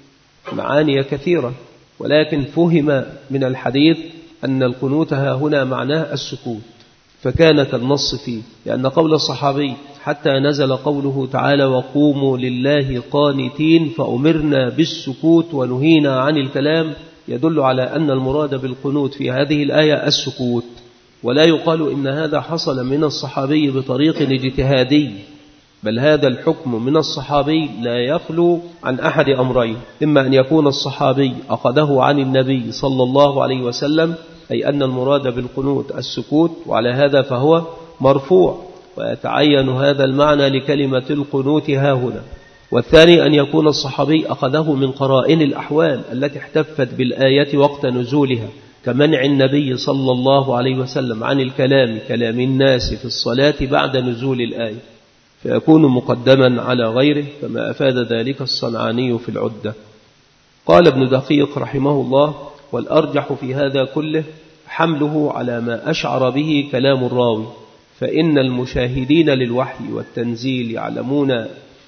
معاني كثيرة، ولكن فهم من الحديث أن القنوت ها هنا معناه السكوت، فكان كالنص فيه. لأن قول الصحابي حتى نزل قوله تعالى وقوموا لله قانتين فأمرنا بالسكوت ونهينا عن الكلام، يدل على أن المراد بالقنوت في هذه الآية السكوت. ولا يقال إن هذا حصل من الصحابي بطريق اجتهادي، بل هذا الحكم من الصحابي لا يخلو عن أحد أمرين: إما أن يكون الصحابي أخذه عن النبي صلى الله عليه وسلم، أي أن المراد بالقنوت السكوت، وعلى هذا فهو مرفوع، ويتعين هذا المعنى لكلمة القنوت ها هنا. والثاني أن يكون الصحابي أخذه من قرائن الأحوال التي احتفت بالآية وقت نزولها، كمنع النبي صلى الله عليه وسلم عن كلام الناس في الصلاة بعد نزول الآية، فيكون مقدما على غيره، كما أفاد ذلك الصنعاني في العدة. قال ابن دقيق رحمه الله: والأرجح في هذا كله حمله على ما أشعر به كلام الراوي، فإن المشاهدين للوحي والتنزيل يعلمون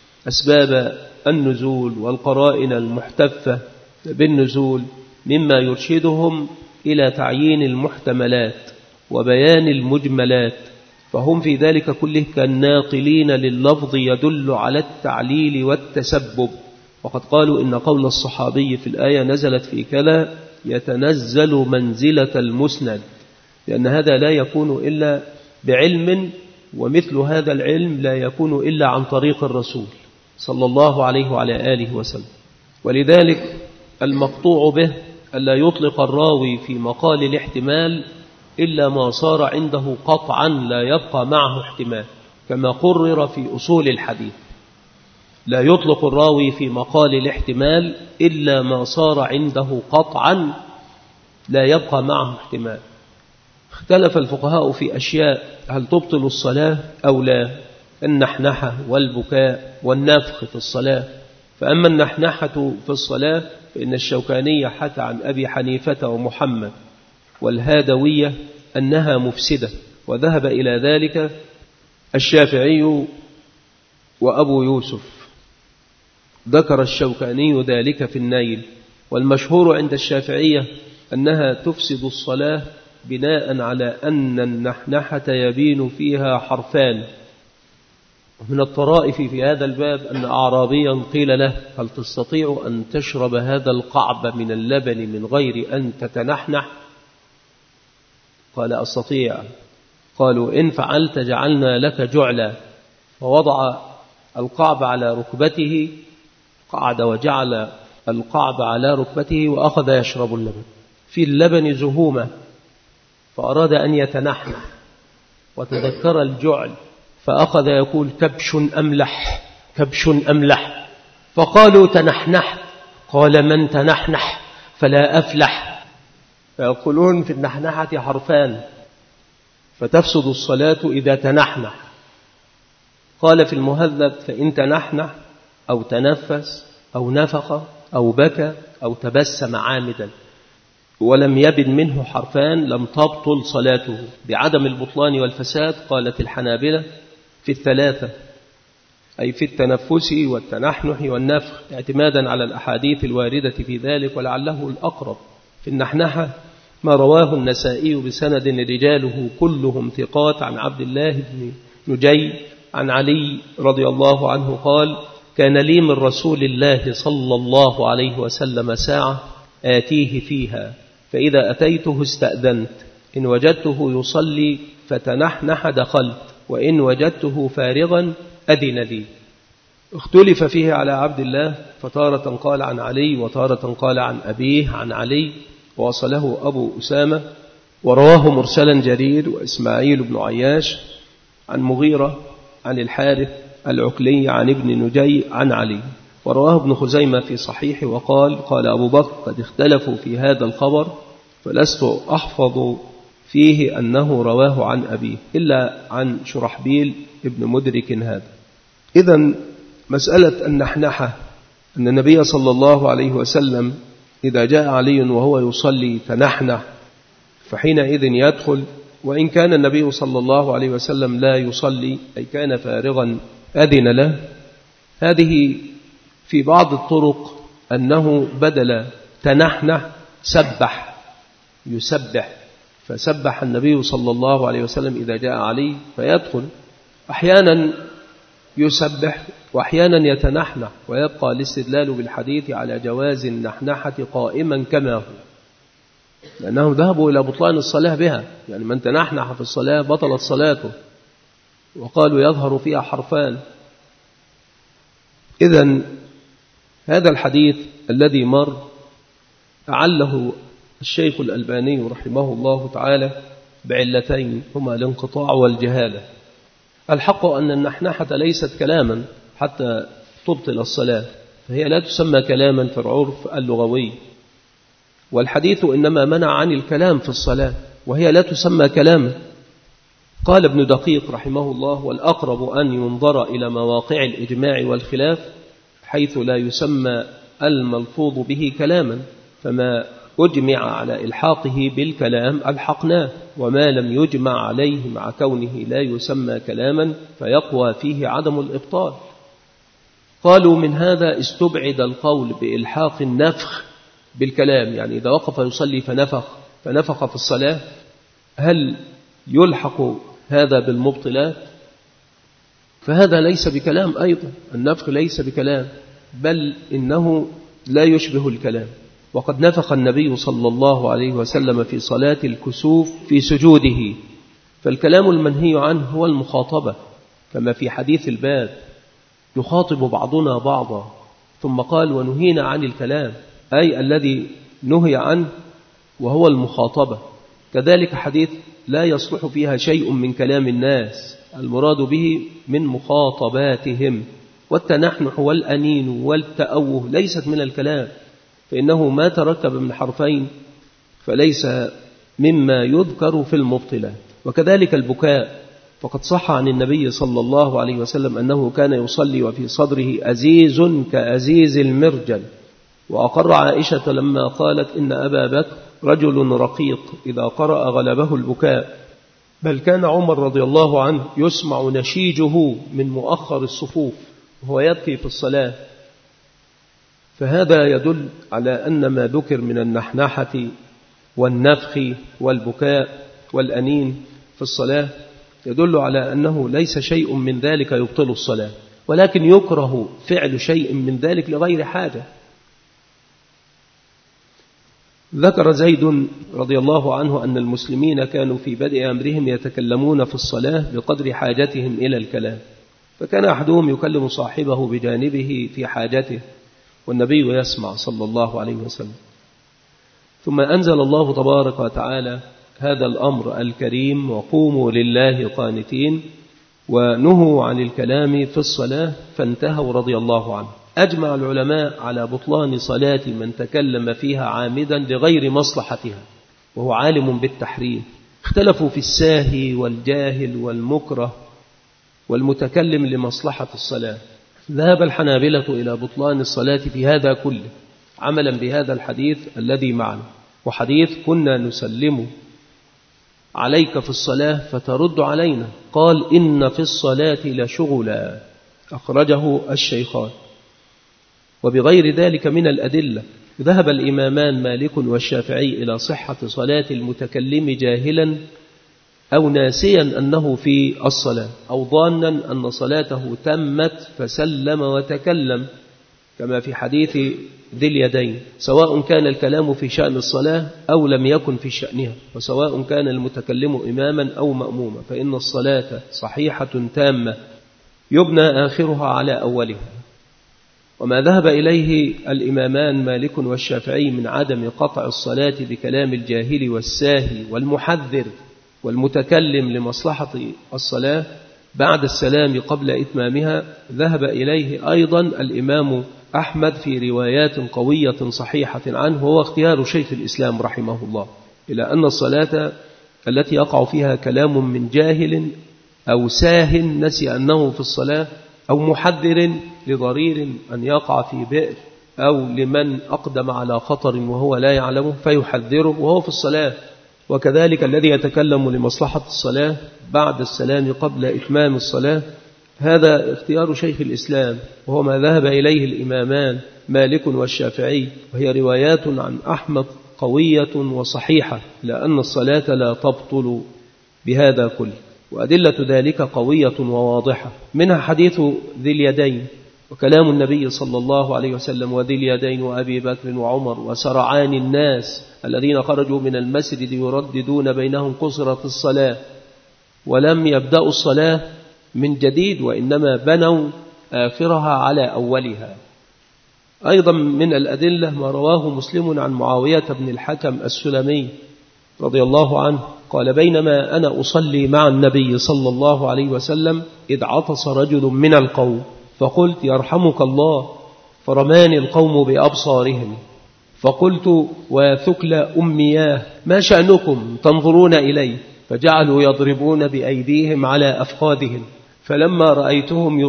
أسباب النزول والقرائن المحتفة بالنزول مما يرشدهم إلى تعيين المحتملات وبيان المجملات، فهم في ذلك كله كالناقلين لللفظ يدل على التعليل والتسبب. وقد قالوا إن قول الصحابي في الآية نزلت في كذا يتنزل منزلة المسند، لأن هذا لا يكون إلا بعلم، ومثل هذا العلم لا يكون إلا عن طريق الرسول صلى الله عليه وعلى آله وسلم. ولذلك المقطوع به ألا يطلق الراوي في مقال الاحتمال إلا ما صار عنده قطعا لا يبقى معه احتمال، كما قرر في أصول الحديث. لا يطلق الراوي في مقال الاحتمال إلا ما صار عنده قطعا لا يبقى معه احتمال. اختلف الفقهاء في أشياء: هل تبطل الصلاة أو لا؟ النحنحة والبكاء والنفخ في الصلاة. فأما النحنحة في الصلاة فإن الشوكاني حكى عن أبي حنيفة ومحمد والهادوية أنها مفسدة، وذهب إلى ذلك الشافعي وأبو يوسف. ذكر الشوكاني ذلك في النيل. والمشهور عند الشافعية أنها تفسد الصلاة بناء على أن النحنحة يبين فيها حرفان. من الطرائف في هذا الباب أن أعرابيا قيل له: هل تستطيع أن تشرب هذا القعب من اللبن من غير أن تتنحنح؟ قال: أستطيع. قالوا: إن فعلت جعلنا لك جعلا. فوضع القعب على ركبته، قعد وجعل القعب على ركبته وأخذ يشرب اللبن. في اللبن زهومة، فأراد أن يتنحنح وتذكر الجعل، فأخذ يقول: كبش أملح كبش أملح. فقالوا: تنحنح. قال: من تنحنح فلا أفلح. فيقولون في النحنحة حرفان، فتفسد الصلاة إذا تنحنح. قال في المهذب: فإن تنحنح أو تنفس أو نفخ أو بكى أو تبسم عامدا ولم يبن منه حرفان لم تبطل صلاته بعدم البطلان والفساد. قالت الحنابلة في الثلاثة، أي في التنفس والتنحنح والنفخ، اعتمادا على الأحاديث الواردة في ذلك. ولعله الأقرب في النحنحة ما رواه النسائي بسند رجاله كلهم ثقات عن عبد الله بن نجي عن علي رضي الله عنه قال: كان لي من رسول الله صلى الله عليه وسلم ساعة آتيه فيها، فإذا أتيته استأذنت، إن وجدته يصلي فتنحنح دخلت، وإن وجدته فارغا أذن لي. اختلف فيه على عبد الله، فتارة قال عن علي وتارة قال عن أبيه عن علي، ووصله أبو أسامة. ورواه مرسلا جرير وإسماعيل بن عياش عن مغيرة عن الحارث العكلي عن ابن نجي عن علي. ورواه ابن خزيمة في صحيح وقال: قال أبو بكر: قد اختلفوا في هذا الخبر، فلست أحفظ فيه أنه رواه عن أبيه إلا عن شرحبيل ابن مدرك هذا. إذن مسألة النحنحة أن النبي صلى الله عليه وسلم إذا جاء علي وهو يصلي تنحنح، فحينئذ يدخل، وإن كان النبي صلى الله عليه وسلم لا يصلي أي كان فارغا أذن له. هذه في بعض الطرق أنه بدل تنحنح سبح، يسبح، فسبح النبي صلى الله عليه وسلم إذا جاء علي فيدخل، أحيانا يسبح وأحيانا يتنحنح. ويبقى الاستدلال بالحديث على جواز النحنحة قائما كما هو، لأنهم ذهبوا إلى بطلان الصلاة بها، يعني من تنحنح في الصلاة بطلت صلاته، وقالوا يظهر فيها حرفان. إذن هذا الحديث الذي مر أعله الشيخ الألباني رحمه الله تعالى بعلتين هما الانقطاع والجهالة. الحق أن النحنحة ليست كلاما حتى تبطل الصلاة، فهي لا تسمى كلاما في العرف اللغوي، والحديث إنما منع عن الكلام في الصلاة، وهي لا تسمى كلاما. قال ابن دقيق رحمه الله: والأقرب أن ينظر إلى مواقع الإجماع والخلاف حيث لا يسمى الملفوظ به كلاما، فما أجمع على إلحاقه بالكلام ألحقناه، وما لم يجمع عليه مع كونه لا يسمى كلاما فيقوى فيه عدم الإبطال. قالوا من هذا استبعد القول بإلحاق النفخ بالكلام، يعني إذا وقف يصلي فنفخ في الصلاة، هل يلحق هذا بالمبطلات؟ فهذا ليس بكلام أيضا، النفخ ليس بكلام، بل إنه لا يشبه الكلام. وقد نفخ النبي صلى الله عليه وسلم في صلاة الكسوف في سجوده، فالكلام المنهي عنه هو المخاطبة، كما في حديث الباب: يخاطب بعضنا بعضا، ثم قال: ونهينا عن الكلام، أي الذي نهي عنه وهو المخاطبة. كذلك حديث لا يصلح فيها شيء من كلام الناس، المراد به من مخاطباتهم. والتنحنح والأنين والتأوه ليست من الكلام، فإنه ما تركب من حرفين فليس مما يذكر في المبطلات. وكذلك البكاء فقد صح عن النبي صلى الله عليه وسلم أنه كان يصلي وفي صدره أزيز كأزيز المرجل. وأقر عائشة لما قالت إن أبا بكر رجل رقيق إذا قرأ غلبه البكاء، بل كان عمر رضي الله عنه يسمع نشيجه من مؤخر الصفوف وهو يبكي في الصلاة. فهذا يدل على أن ما ذكر من النحنحة والنفخ والبكاء والأنين في الصلاة يدل على أنه ليس شيء من ذلك يبطل الصلاة، ولكن يكره فعل شيء من ذلك لغير حاجة. ذكر زيد رضي الله عنه أن المسلمين كانوا في بدء أمرهم يتكلمون في الصلاة بقدر حاجتهم إلى الكلام، فكان أحدهم يكلم صاحبه بجانبه في حاجته والنبي يسمع صلى الله عليه وسلم. ثم أنزل الله تبارك وتعالى هذا الأمر الكريم: وقوموا لله قانتين، ونهوا عن الكلام في الصلاة فانتهوا رضي الله عنه. أجمع العلماء على بطلان صلاة من تكلم فيها عامدا لغير مصلحتها وهو عالم بالتحريم. اختلفوا في الساهي والجاهل والمكره والمتكلم لمصلحة الصلاة. ذهب الحنابلة إلى بطلان الصلاة في هذا كله عملا بهذا الحديث الذي معنا، وحديث كنا نسلم عليك في الصلاة فترد علينا، قال إن في الصلاة لشغلا، أخرجه الشيخان. وبغير ذلك من الأدلة ذهب الإمامان مالك والشافعي إلى صحة صلاة المتكلم جاهلا أو ناسيا أنه في الصلاة أو ظانا أن صلاته تمت فسلم وتكلم، كما في حديث ذي اليدين، سواء كان الكلام في شأن الصلاة أو لم يكن في شأنها، وسواء كان المتكلم إماما أو مأموما، فإن الصلاة صحيحة تامة يبنى آخرها على أولها. وما ذهب إليه الإمامان مالك والشافعي من عدم قطع الصلاة بكلام الجاهل والساهي والمحذر والمتكلم لمصلحة الصلاة بعد السلام قبل إتمامها، ذهب إليه أيضا الإمام أحمد في روايات قوية صحيحة عنه، وهو اختيار شيخ الإسلام رحمه الله، إلى أن الصلاة التي يقع فيها كلام من جاهل أو ساه نسي أنه في الصلاة أو محذر لضرير أن يقع في بئر أو لمن أقدم على خطر وهو لا يعلمه فيحذره وهو في الصلاة، وكذلك الذي يتكلم لمصلحة الصلاة بعد السلام قبل إتمام الصلاة، هذا اختيار شيخ الإسلام، وهو ما ذهب إليه الإمامان مالك والشافعي، وهي روايات عن أحمد قوية وصحيحة، لأن الصلاة لا تبطل بهذا كله، وأدلة ذلك قوية وواضحة، منها حديث ذي اليدين وكلام النبي صلى الله عليه وسلم وذي اليدين وأبي بكر وعمر وسرعان الناس الذين خرجوا من المسجد يرددون بينهم قصرة الصلاة ولم يبدأوا الصلاة من جديد وإنما بنوا آخرها على أولها. أيضا من الأدلة ما رواه مسلم عن معاوية بن الحكم السلمي رضي الله عنه قال: بينما أنا أصلي مع النبي صلى الله عليه وسلم إذ عطس رجل من القوم فقلت: يرحمك الله، فرماني القوم بأبصارهم، فقلت: وثكل أمياه ما شأنكم تنظرون إلي؟ فجعلوا يضربون بأيديهم على أفخاذهم، فلما رأيتهم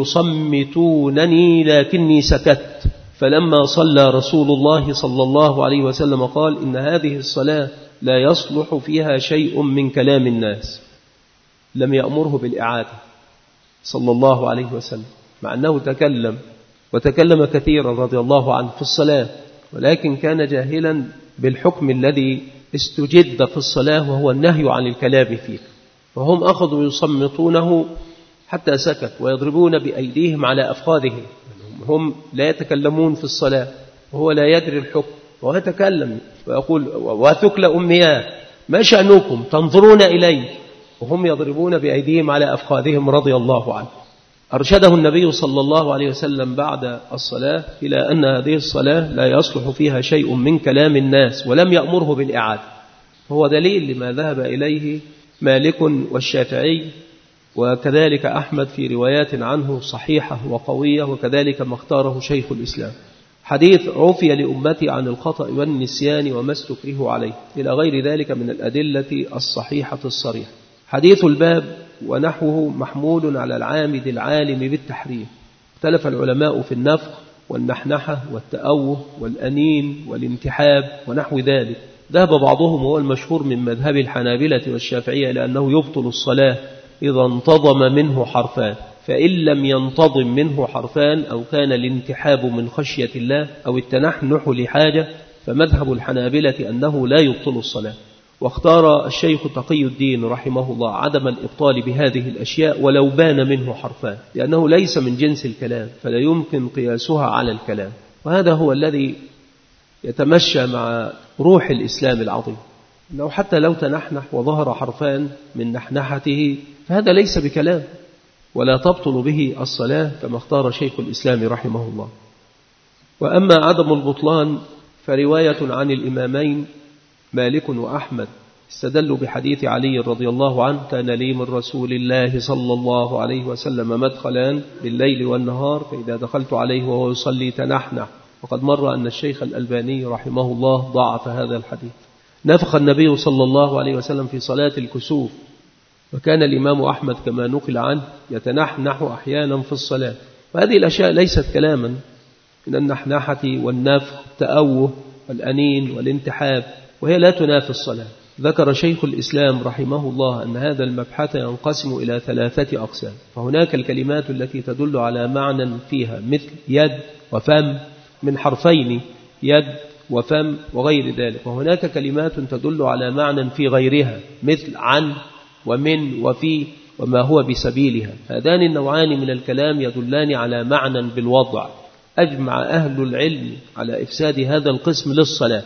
يصمتونني لكني سكت، فلما صلى رسول الله صلى الله عليه وسلم قال: إن هذه الصلاة لا يصلح فيها شيء من كلام الناس. لم يأمره بالإعادة صلى الله عليه وسلم، مع أنه تكلم وتكلم كثيرا رضي الله عنه في الصلاة، ولكن كان جاهلا بالحكم الذي استجد في الصلاة وهو النهي عن الكلام فيه، فهم أخذوا يصمتونه حتى سكت ويضربون بأيديهم على أفخاذهم، هم لا يتكلمون في الصلاة وهو لا يدري الحكم وهو يتكلم ويقول: وثكل أمياه ما شأنكم تنظرون إلي؟ وهم يضربون بأيديهم على أفخاذهم رضي الله عنه. أرشده النبي صلى الله عليه وسلم بعد الصلاة إلى أن هذه الصلاة لا يصلح فيها شيء من كلام الناس، ولم يأمره بالإعادة، هو دليل لما ذهب إليه مالك والشافعي، وكذلك أحمد في روايات عنه صحيحة وقوية، وكذلك ما اختاره شيخ الإسلام. حديث عفي لأمتي عن الخطأ والنسيان وما استكره عليه، إلى غير ذلك من الأدلة الصحيحة الصريحة. حديث الباب ونحوه محمول على العامد العالم بالتحريم. اختلف العلماء في النفخ والنحنحة والتأوه والأنين والانتحاب ونحو ذلك. ذهب بعضهم وهو المشهور من مذهب الحنابلة والشافعية لأنه يبطل الصلاة إذا انتظم منه حرفان، فإن لم ينتظم منه حرفان أو كان الانتحاب من خشية الله أو التنحنح لحاجة فمذهب الحنابلة أنه لا يبطل الصلاة. واختار الشيخ تقي الدين رحمه الله عدم الإبطال بهذه الأشياء ولو بان منه حرفان، لأنه ليس من جنس الكلام فلا يمكن قياسها على الكلام. وهذا هو الذي يتمشى مع روح الإسلام العظيم، أنه حتى لو تنحنح وظهر حرفان من نحنحته فهذا ليس بكلام ولا تبطل به الصلاة كما اختار شيخ الإسلام رحمه الله. وأما عدم البطلان فرواية عن الإمامين مالك وأحمد استدلوا بحديث علي رضي الله عنه: كان لي من رسول الله صلى الله عليه وسلم مدخلان بالليل والنهار، فإذا دخلت عليه وهو يصلي تنحنح. وقد مر أن الشيخ الألباني رحمه الله ضعف هذا الحديث. نفخ النبي صلى الله عليه وسلم في صلاة الكسوف، وكان الإمام أحمد كما نقل عنه يتنحنح أحيانا في الصلاة. وهذه الأشياء ليست كلاما من النحنحة والنفخ والتأوه والأنين والانتحاب، وهي لا تنافي الصلاة. ذكر شيخ الإسلام رحمه الله أن هذا المبحث ينقسم إلى 3 أقسام، فهناك الكلمات التي تدل على معنى فيها مثل يد وفم من حرفين يد وفم وغير ذلك، وهناك كلمات تدل على معنى في غيرها مثل عن ومن وفي وما هو بسبيلها. هذان النوعان من الكلام يدلان على معنى بالوضع. أجمع أهل العلم على إفساد هذا القسم للصلاة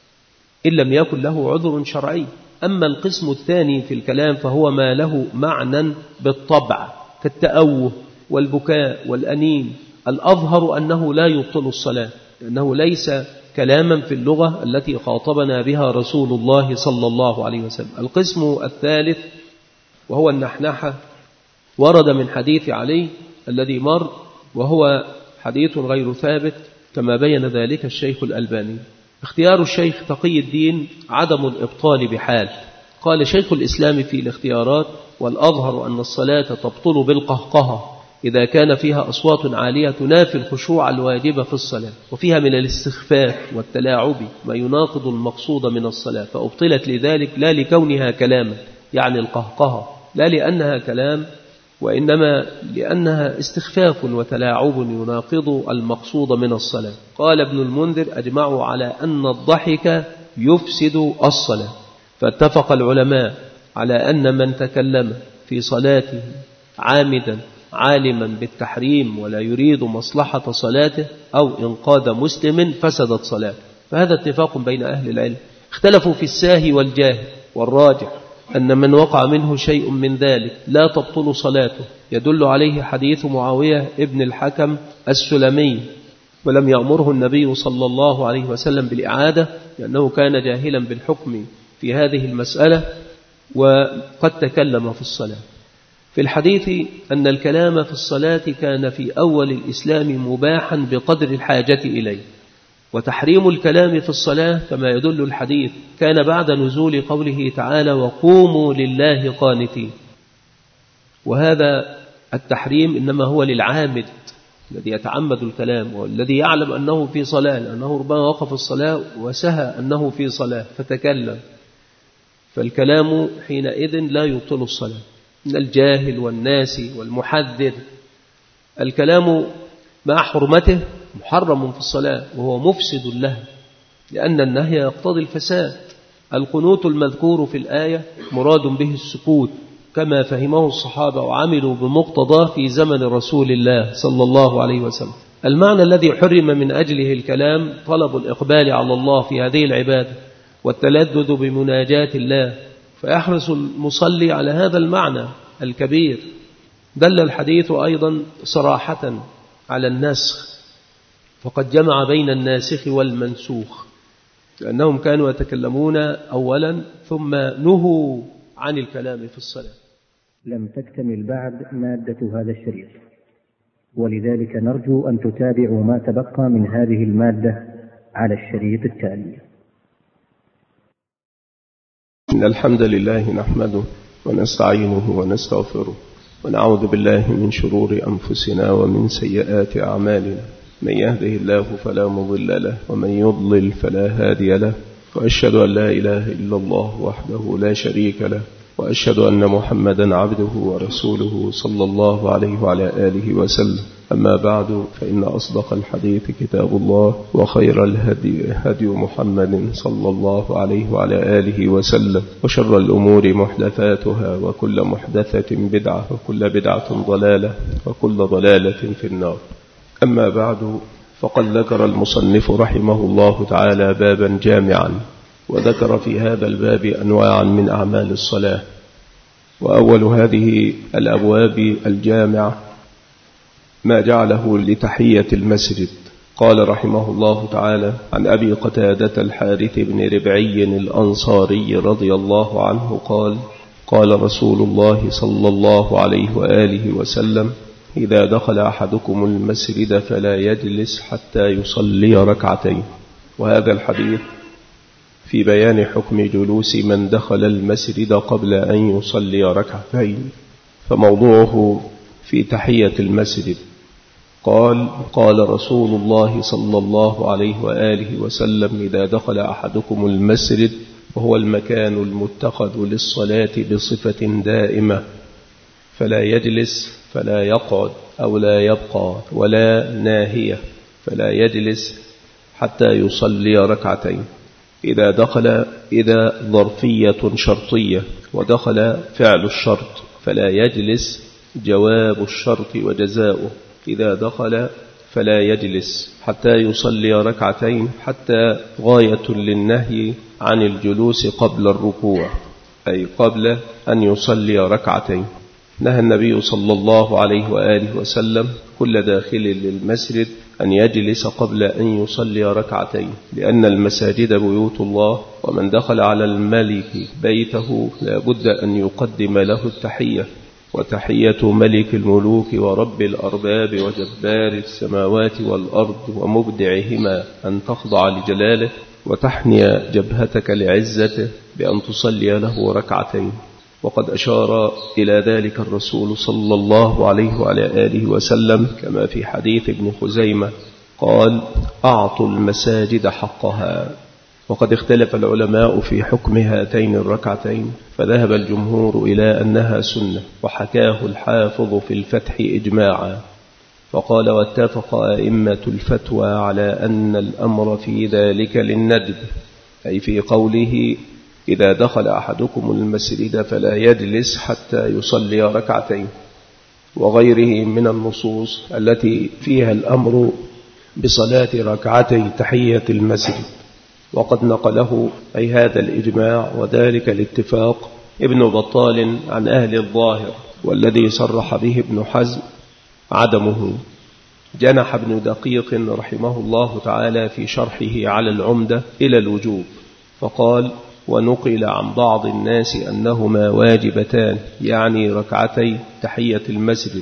إن لم يكن له عذر شرعي. أما القسم الثاني في الكلام فهو ما له معنى بالطبع كالتأوه والبكاء والأنين، الأظهر أنه لا يبطل الصلاة لأنه ليس كلاما في اللغة التي خاطبنا بها رسول الله صلى الله عليه وسلم. القسم الثالث وهو النحنحة ورد من حديث علي الذي مر، وهو حديث غير ثابت كما بين ذلك الشيخ الألباني. اختيار الشيخ تقي الدين عدم الإبطال بحال. قال شيخ الإسلام في الاختيارات: والأظهر أن الصلاة تبطل بالقهقهة إذا كان فيها أصوات عالية تنافي الخشوع الواجب في الصلاة، وفيها من الاستخفاف والتلاعب ما يناقض المقصود من الصلاة، فأبطلت لذلك لا لكونها كلاما يعني القهقهة، لا لأنها كلام، وإنما لأنها استخفاف وتلاعب يناقض المقصود من الصلاة. قال ابن المنذر: أجمعوا على أن الضحك يفسد الصلاة، فاتفق العلماء على أن من تكلم في صلاته عامدا عالما بالتحريم ولا يريد مصلحة صلاته أو إنقاذ مسلم فسدت صلاته. فهذا اتفاق بين أهل العلم. اختلفوا في الساهي والجاهل، والراجح أن من وقع منه شيء من ذلك لا تبطل صلاته. يدل عليه حديث معاوية ابن الحكم السلمي: ولم يأمره النبي صلى الله عليه وسلم بالإعادة لأنه كان جاهلا بالحكم في هذه المسألة وقد تكلم في الصلاة. في الحديث أن الكلام في الصلاة كان في أول الإسلام مباحا بقدر الحاجة إليه، وتحريم الكلام في الصلاة كما يدل الحديث كان بعد نزول قوله تعالى: وقوموا لله قانتين. وهذا التحريم إنما هو للعامد الذي يتعمد الكلام والذي يعلم أنه في صلاة، لأنه ربما وقف الصلاة وسهى أنه في صلاة فتكلم، فالكلام حينئذ لا يبطل الصلاة. من الجاهل والناسي والمحذر الكلام مع حرمته محرم في الصلاة وهو مفسد لها، لأن النهي يقتضي الفساد. القنوت المذكور في الآية مراد به السكوت كما فهمه الصحابة وعملوا بمقتضاه في زمن رسول الله صلى الله عليه وسلم. المعنى الذي حرم من أجله الكلام طلب الإقبال على الله في هذه العبادة والتلذذ بمناجاة الله، فيحرص المصلي على هذا المعنى الكبير. دل الحديث أيضا صراحة على النسخ، فقد جمع بين الناسخ والمنسوخ، لأنهم كانوا يتكلمون أولا ثم نهوا عن الكلام في الصلاة. لم تكتمل بعد مادة هذا الشريط، ولذلك نرجو أن تتابعوا ما تبقى من هذه المادة على الشريط التالي. إن الحمد لله نحمده ونستعينه ونستغفره ونعوذ بالله من شرور أنفسنا ومن سيئات أعمالنا. من يهده الله فلا مضل له ومن يضلل فلا هادي له، وأشهد أن لا إله إلا الله وحده لا شريك له، وأشهد أن محمدا عبده ورسوله صلى الله عليه وعلى آله وسلم. أما بعد، فإن أصدق الحديث كتاب الله، وخير الهدي هدي محمد صلى الله عليه وعلى آله وسلم، وشر الأمور محدثاتها، وكل محدثة بدعة، وكل بدعة ضلالة، وكل ضلالة في النار. أما بعد، فقد ذكر المصنف رحمه الله تعالى بابا جامعا، وذكر في هذا الباب أنواعا من أعمال الصلاة. وأول هذه الأبواب الجامعة ما جعله لتحية المسجد. قال رحمه الله تعالى عن أبي قتادة الحارث بن ربعي الأنصاري رضي الله عنه قال: قال رسول الله صلى الله عليه وآله وسلم: إذا دخل أحدكم المسجد فلا يجلس حتى يصلي ركعتين. وهذا الحديث في بيان حكم جلوس من دخل المسجد قبل أن يصلي ركعتين، فموضوعه في تحية المسجد. قال رسول الله صلى الله عليه وآله وسلم: إذا دخل أحدكم المسجد، وهو المكان المتخذ للصلاة بصفة دائمة، فلا يجلس فلا يقعد أو لا يبقى ولا ناهية، فلا يجلس حتى يصلي ركعتين. إذا ظرفية شرطية ودخل فعل الشرط، فلا يجلس جواب الشرط وجزاؤه. إذا دخل فلا يجلس حتى يصلي ركعتين، حتى غاية للنهي عن الجلوس قبل الركوع، أي قبل أن يصلي ركعتين. نهى النبي صلى الله عليه وآله وسلم كل داخل للمسجد أن يجلس قبل أن يصلي ركعتين، لأن المساجد بيوت الله، ومن دخل على الملك بيته لا بد أن يقدم له التحية. وتحية ملك الملوك ورب الأرباب وجبار السماوات والأرض ومبدعهما أن تخضع لجلاله، وتحني جبهتك لعزته بأن تصلي له ركعتين. وقد أشار إلى ذلك الرسول صلى الله عليه وعلى آله وسلم كما في حديث ابن خزيمة قال: أعطوا المساجد حقها. وقد اختلف العلماء في حكم هاتين الركعتين، فذهب الجمهور إلى أنها سنة، وحكاه الحافظ في الفتح إجماعا، فقال: واتفق أئمة الفتوى على أن الأمر في ذلك للندب، أي في قوله: إذا دخل أحدكم المسجد فلا يجلس حتى يصلي ركعتين، وغيره من النصوص التي فيها الأمر بصلاة ركعتي تحية المسجد. وقد نقله أي هذا الإجماع وذلك الاتفاق ابن بطال عن أهل الظاهر، والذي صرح به ابن حزم عدمه. جنح ابن دقيق رحمه الله تعالى في شرحه على العمدة إلى الوجوب، فقال: ونقل عن بعض الناس أنهما واجبتان، يعني ركعتي تحية المسجد،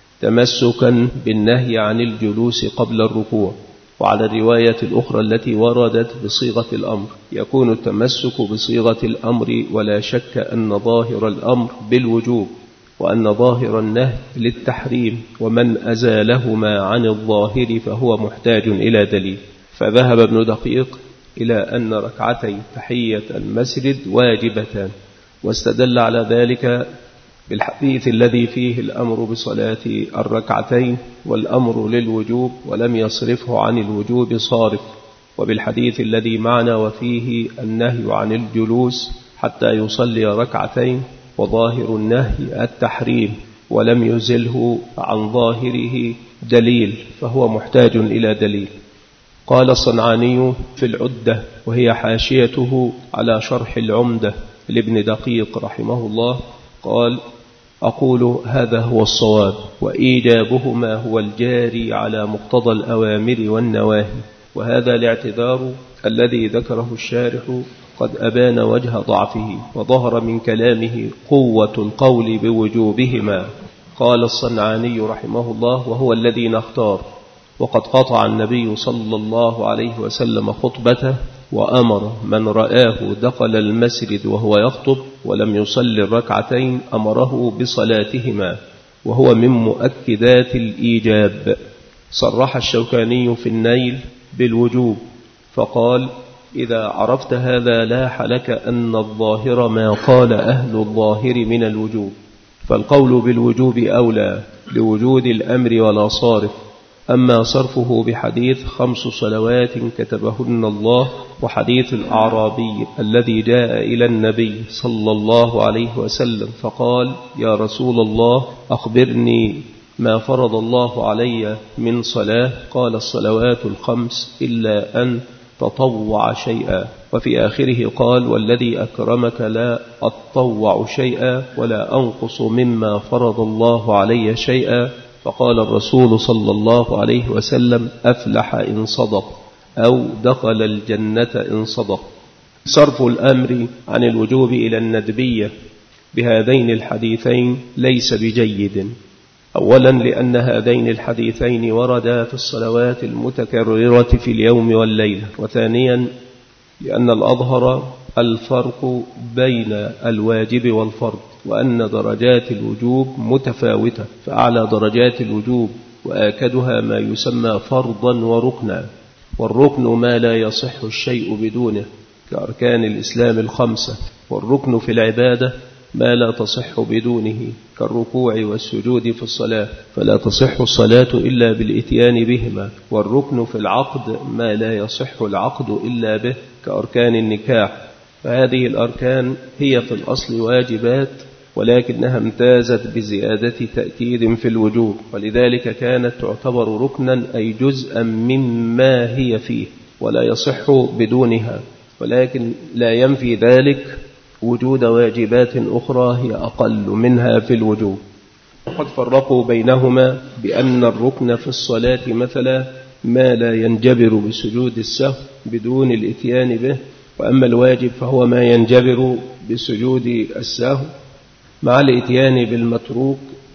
تمسكا بالنهي عن الجلوس قبل الركوع. وعلى الرواية الأخرى التي وردت بصيغة الأمر يكون التمسك بصيغة الأمر، ولا شك أن ظاهر الأمر بالوجوب، وأن ظاهر النهي للتحريم، ومن أزالهما عن الظاهر فهو محتاج إلى دليل. فذهب ابن دقيق إلى أن ركعتي تحية المسجد واجبتان، واستدل على ذلك بالحديث الذي فيه الأمر بصلاة الركعتين والأمر للوجوب، ولم يصرفه عن الوجوب صارف، وبالحديث الذي معنا وفيه النهي عن الجلوس حتى يصلي ركعتين، وظاهر النهي التحريم، ولم يزله عن ظاهره دليل، فهو محتاج إلى دليل. قال الصنعاني في العدة، وهي حاشيته على شرح العمدة لابن دقيق رحمه الله، قال: أقول هذا هو الصواب، وإيجابهما هو الجاري على مقتضى الأوامر والنواهي. وهذا الاعتذار الذي ذكره الشارح قد أبان وجه ضعفه، وظهر من كلامه قوة القول بوجوبهما. قال الصنعاني رحمه الله: وهو الذي نختار. وقد قطع النبي صلى الله عليه وسلم خطبته، وأمر من رآه دخل المسجد وهو يخطب ولم يصلي الركعتين أمره بصلاتهما، وهو من مؤكدات الإيجاب. صرح الشوكاني في النيل بالوجوب فقال: إذا عرفت هذا لاح لك أن الظاهر ما قال أهل الظاهر من الوجوب، فالقول بالوجوب أولى لوجود الأمر ولا صارف. أما صرفه بحديث 5 صلوات كتبهن الله، وحديث الأعرابي الذي جاء إلى النبي صلى الله عليه وسلم فقال: يا رسول الله أخبرني ما فرض الله علي من صلاة، قال: الصلوات 5 إلا أن تطوع شيئا. وفي آخره قال: والذي أكرمك لا أتطوع شيئا ولا أنقص مما فرض الله علي شيئا. فقال الرسول صلى الله عليه وسلم: أفلح إن صدق، أو دخل الجنة إن صدق. صرف الأمر عن الوجوب إلى الندبية بهذين الحديثين ليس بجيد. أولا لأن هذين الحديثين وردا في الصلوات المتكررة في اليوم والليلة، وثانيا لأن الأظهر الفرق بين الواجب والفرض، وأن درجات الوجوب متفاوتة، فأعلى درجات الوجوب وآكدها ما يسمى فرضا وركنا، والركن ما لا يصح الشيء بدونه كأركان الإسلام 5، والركن في العبادة ما لا تصح بدونه كالركوع والسجود في الصلاة، فلا تصح الصلاة إلا بالإتيان بهما، والركن في العقد ما لا يصح العقد إلا به كأركان النكاح. فهذه الأركان هي في الأصل واجبات، ولكنها امتازت بزيادة تأكيد في الوجوب، ولذلك كانت تعتبر ركنا أي جزءا مما هي فيه، ولا يصح بدونها، ولكن لا ينفي ذلك وجود واجبات أخرى هي أقل منها في الوجوب. وقد فرقوا بينهما بأن الركن في الصلاة مثلا ما لا ينجبر بسجود السهو بدون الإتيان به، وأما الواجب فهو ما ينجبر بسجود السهو مع الإتيان بالمتروك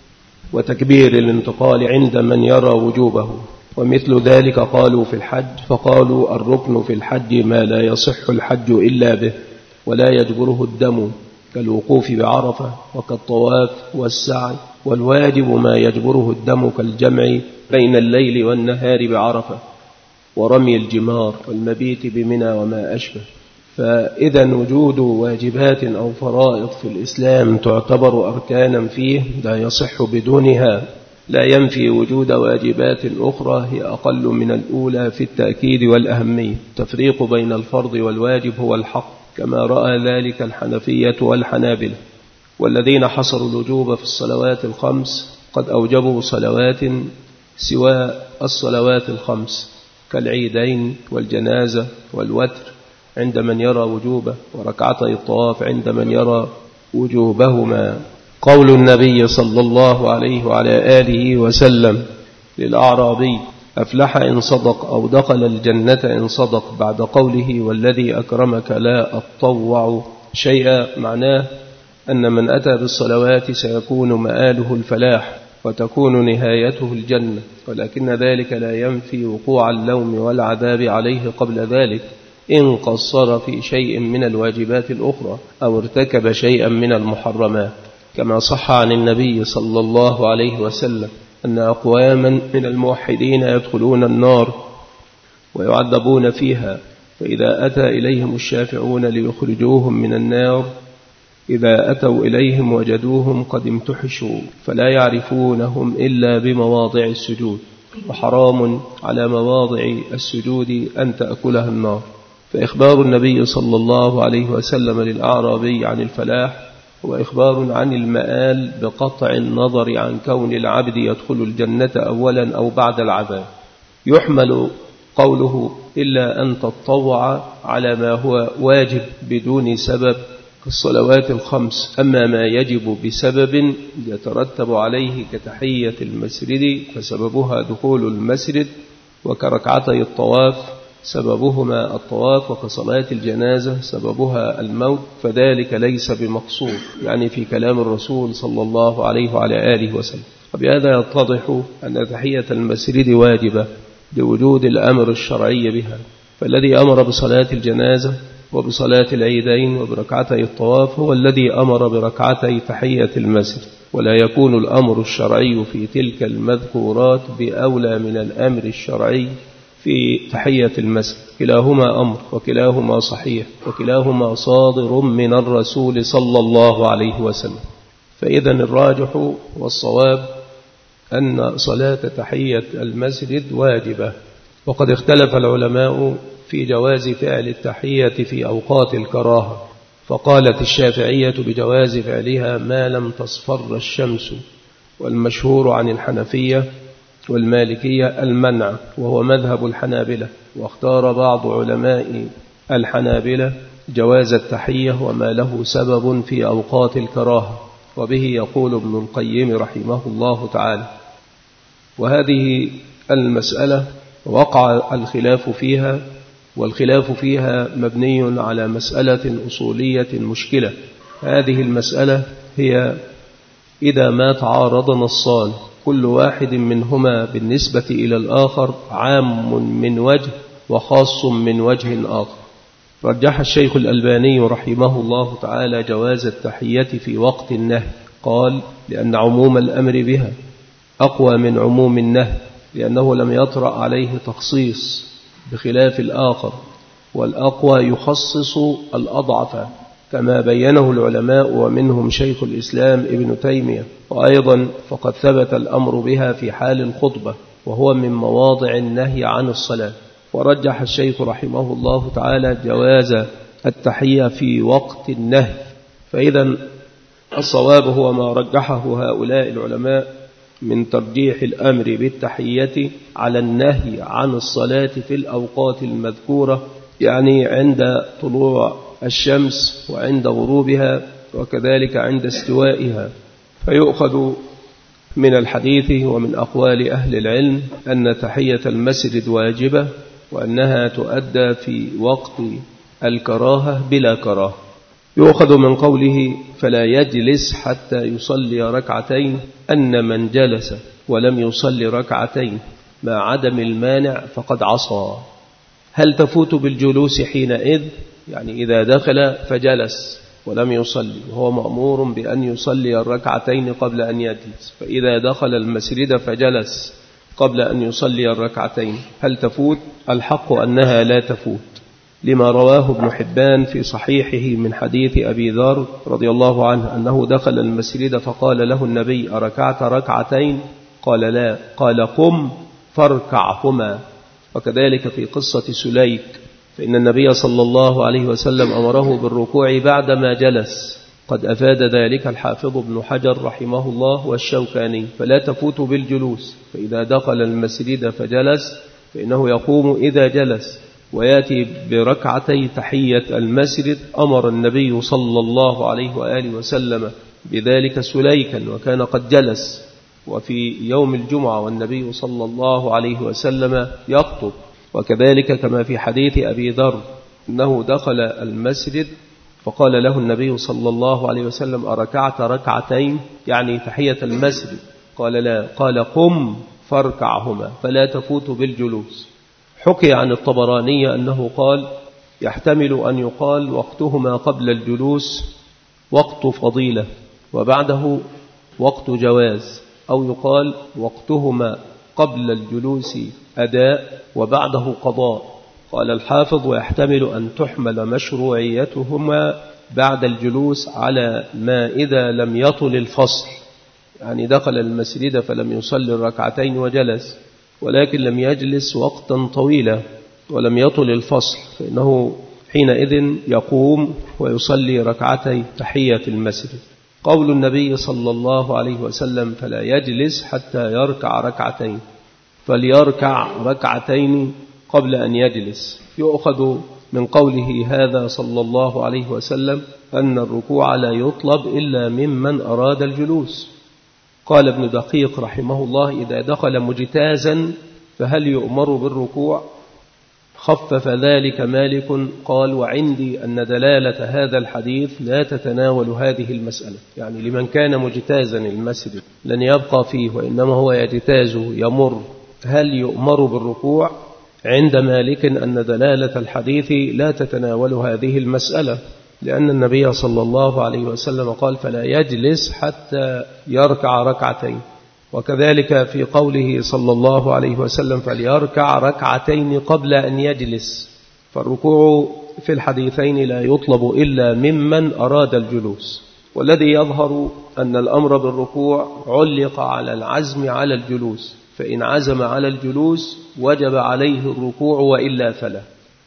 وتكبير الانتقال عند من يرى وجوبه. ومثل ذلك قالوا في الحج، فقالوا الركن في الحج ما لا يصح الحج إلا به ولا يجبره الدم كالوقوف بعرفة وكالطواف والسعي، والواجب ما يجبره الدم كالجمع بين الليل والنهار بعرفة ورمي الجمار والمبيت بمنى وما أشبه. فإذا وجود واجبات أو فرائض في الإسلام تعتبر أركانا فيه لا يصح بدونها، لا ينفي وجود واجبات أخرى هي أقل من الأولى في التأكيد والأهمية. التفريق بين الفرض والواجب هو الحق، كما رأى ذلك الحنفية والحنابلة، والذين حصروا الوجوب في الصلوات 5 قد أوجبوا صلوات سوى الصلوات 5 كالعيدين والجنازة والوتر عند من يرى وجوبه، وركعتي الطواف عند من يرى وجوبهما. قول النبي صلى الله عليه وعلى آله وسلم للأعرابي: أفلح إن صدق، أو دخل الجنة إن صدق، بعد قوله: والذي أكرمك لا أتطوع شيئا، معناه أن من أتى بالصلوات سيكون مآله الفلاح وتكون نهايته الجنة، ولكن ذلك لا ينفي وقوع اللوم والعذاب عليه قبل ذلك إن قصر في شيء من الواجبات الأخرى أو ارتكب شيئا من المحرمات، كما صح عن النبي صلى الله عليه وسلم أن أقواما من الموحدين يدخلون النار ويعذبون فيها، فإذا أتى إليهم الشافعون ليخرجوهم من النار إذا أتوا إليهم وجدوهم قد امتحشوا فلا يعرفونهم إلا بمواضع السجود، وحرام على مواضع السجود أن تأكلها النار. فإخبار النبي صلى الله عليه وسلم للأعرابي عن الفلاح هو إخبار عن المآل بقطع النظر عن كون العبد يدخل الجنة أولا أو بعد العذاب. يحمل قوله إلا أن تتطوع على ما هو واجب بدون سبب كالصلوات 5، أما ما يجب بسبب يترتب عليه كتحية المسجد فسببها دخول المسجد، وكركعتي الطواف سببهما الطواف، وكصلاة الجنازة سببها الموت، فذلك ليس بمقصود، يعني في كلام الرسول صلى الله عليه وعلى آله وسلم. وبهذا يتضح أن تحية المسجد واجبة لوجود الأمر الشرعي بها، فالذي أمر بصلاة الجنازة وبصلاة العيدين وبركعتي الطواف هو الذي أمر بركعتي تحية المسجد، ولا يكون الأمر الشرعي في تلك المذكورات بأولى من الأمر الشرعي في تحية المسجد. كلاهما أمر وكلاهما صحيح وكلاهما صادر من الرسول صلى الله عليه وسلم. فإذا الراجح والصواب أن صلاة تحية المسجد واجبة، وقد اختلف العلماء في جواز فعل التحية في أوقات الكراهة، فقالت الشافعية بجواز فعلها ما لم تصفر الشمس، والمشهور عن الحنفية والمالكية المنع، وهو مذهب الحنابلة. واختار بعض علماء الحنابلة جواز التحية وما له سبب في أوقات الكراهة، وبه يقول ابن القيم رحمه الله تعالى. وهذه المسألة وقع الخلاف فيها، والخلاف فيها مبني على مسألة أصولية مشكلة. هذه المسألة هي إذا ما تعارض نصان كل واحد منهما بالنسبة إلى الآخر عام من وجه وخاص من وجه آخر، رجح الشيخ الألباني رحمه الله تعالى جواز التحية في وقت النهي، قال لأن عموم الأمر بها أقوى من عموم النهي، لأنه لم يطرأ عليه تخصيص بخلاف الآخر، والأقوى يخصص الأضعف كما بينه العلماء ومنهم شيخ الإسلام ابن تيمية. وأيضا فقد ثبت الأمر بها في حال الخطبة، وهو من مواضع النهي عن الصلاة. ورجح الشيخ رحمه الله تعالى جواز التحية في وقت النهي. فإذا الصواب هو ما رجحه هؤلاء العلماء من ترجيح الأمر بالتحية على النهي عن الصلاة في الأوقات المذكورة، يعني عند طلوع الشمس وعند غروبها وكذلك عند استوائها. فيؤخذ من الحديث ومن أقوال أهل العلم أن تحية المسجد واجبة، وأنها تؤدى في وقت الكراهة بلا كراهة. يؤخذ من قوله فلا يجلس حتى يصلي ركعتين أن من جلس ولم يصلي ركعتين مع عدم المانع فقد عصى. هل تفوت بالجلوس حينئذ؟ يعني إذا دخل فجلس ولم يصلي وهو مأمور بأن يصلي الركعتين قبل أن يجلس، فإذا دخل المسجد فجلس قبل أن يصلي الركعتين هل تفوت؟ الحق أنها لا تفوت، لما رواه ابن حبان في صحيحه من حديث أبي ذر رضي الله عنه أنه دخل المسجد فقال له النبي أركعت ركعتين؟ قال لا، قال قم فاركعهما. وكذلك في قصة سليك فإن النبي صلى الله عليه وسلم أمره بالركوع بعدما جلس، قد أفاد ذلك الحافظ ابن حجر رحمه الله والشوكاني. فلا تفوت بالجلوس، فإذا دخل المسجد فجلس فإنه يقوم إذا جلس ويأتي بركعتي تحية المسجد. أمر النبي صلى الله عليه وآله وسلم بذلك سليكا وكان قد جلس، وفي يوم الجمعة والنبي صلى الله عليه وسلم يخطب. وكذلك كما في حديث أبي ذر أنه دخل المسجد فقال له النبي صلى الله عليه وسلم أركعت ركعتين؟ يعني تحية المسجد. قال لا، قال قم فاركعهما. فلا تفوت بالجلوس. حكي عن الطبراني أنه قال يحتمل أن يقال وقتهما قبل الجلوس وقت فضيلة وبعده وقت جواز، أو يقال وقتهما قبل الجلوس أداء وبعده قضاء. قال الحافظ ويحتمل أن تحمل مشروعيتهما بعد الجلوس على ما إذا لم يطل الفصل، يعني دخل المسجد فلم يصلي الركعتين وجلس، ولكن لم يجلس وقتا طويلا ولم يطل الفصل، فإنه حينئذ يقوم ويصلي ركعتي تحية المسجد. قول النبي صلى الله عليه وسلم فلا يجلس حتى يركع ركعتين، فليركع ركعتين قبل أن يجلس. يؤخذ من قوله هذا صلى الله عليه وسلم أن الركوع لا يطلب إلا ممن أراد الجلوس. قال ابن دقيق رحمه الله إذا دخل مجتازا فهل يؤمر بالركوع؟ خفف ذلك مالك، قال وعندي أن دلالة هذا الحديث لا تتناول هذه المسألة، يعني لمن كان مجتازا المسجد لن يبقى فيه وإنما هو يجتاز يمر، هل يؤمر بالركوع؟ عند مالك أن دلالة الحديث لا تتناول هذه المسألة، لأن النبي صلى الله عليه وسلم قال فلا يجلس حتى يركع ركعتين، وكذلك في قوله صلى الله عليه وسلم فليركع ركعتين قبل أن يجلس، فالركوع في الحديثين لا يطلب إلا ممن أراد الجلوس. والذي يظهر أن الأمر بالركوع علق على العزم على الجلوس، فإن عزم على الجلوس وجب عليه الركوع وإلا فلا.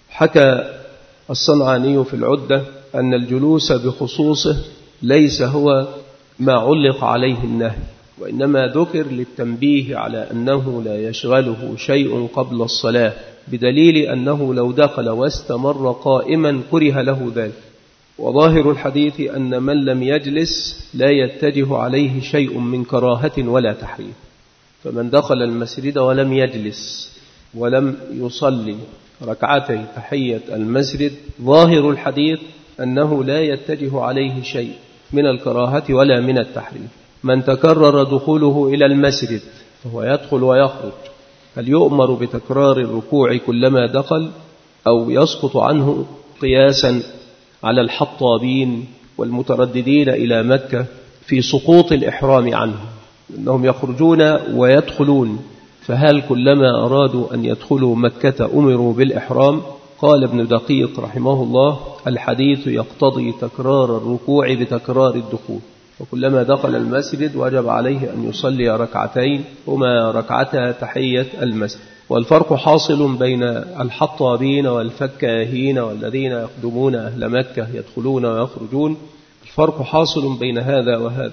حكى الصنعاني في العدة أن الجلوس بخصوصه ليس هو ما علق عليه النهي، وإنما ذكر للتنبيه على أنه لا يشغله شيء قبل الصلاة، بدليل أنه لو دخل واستمر قائما كره له ذلك. وظاهر الحديث أن من لم يجلس لا يتجه عليه شيء من كراهة ولا تحريم. فمن دخل المسجد ولم يجلس ولم يصلي ركعتي تحية المسجد، ظاهر الحديث أنه لا يتجه عليه شيء من الكراهة ولا من التحريم. من تكرر دخوله إلى المسجد فهو يدخل ويخرج، هل يؤمر بتكرار الركوع كلما دخل، أو يسقط عنه قياسا على الحطابين والمترددين إلى مكة في سقوط الإحرام عنه، أنهم يخرجون ويدخلون، فهل كلما أرادوا أن يدخلوا مكة أمروا بالإحرام؟ قال ابن دقيق رحمه الله الحديث يقتضي تكرار الركوع بتكرار الدخول، وكلما دخل المسجد وجب عليه أن يصلي ركعتين هما ركعتا تحية المسجد. والفرق حاصل بين الحطابين والفكاهين والذين يخدمون أهل مكة يدخلون ويخرجون، الفرق حاصل بين هذا وهذا.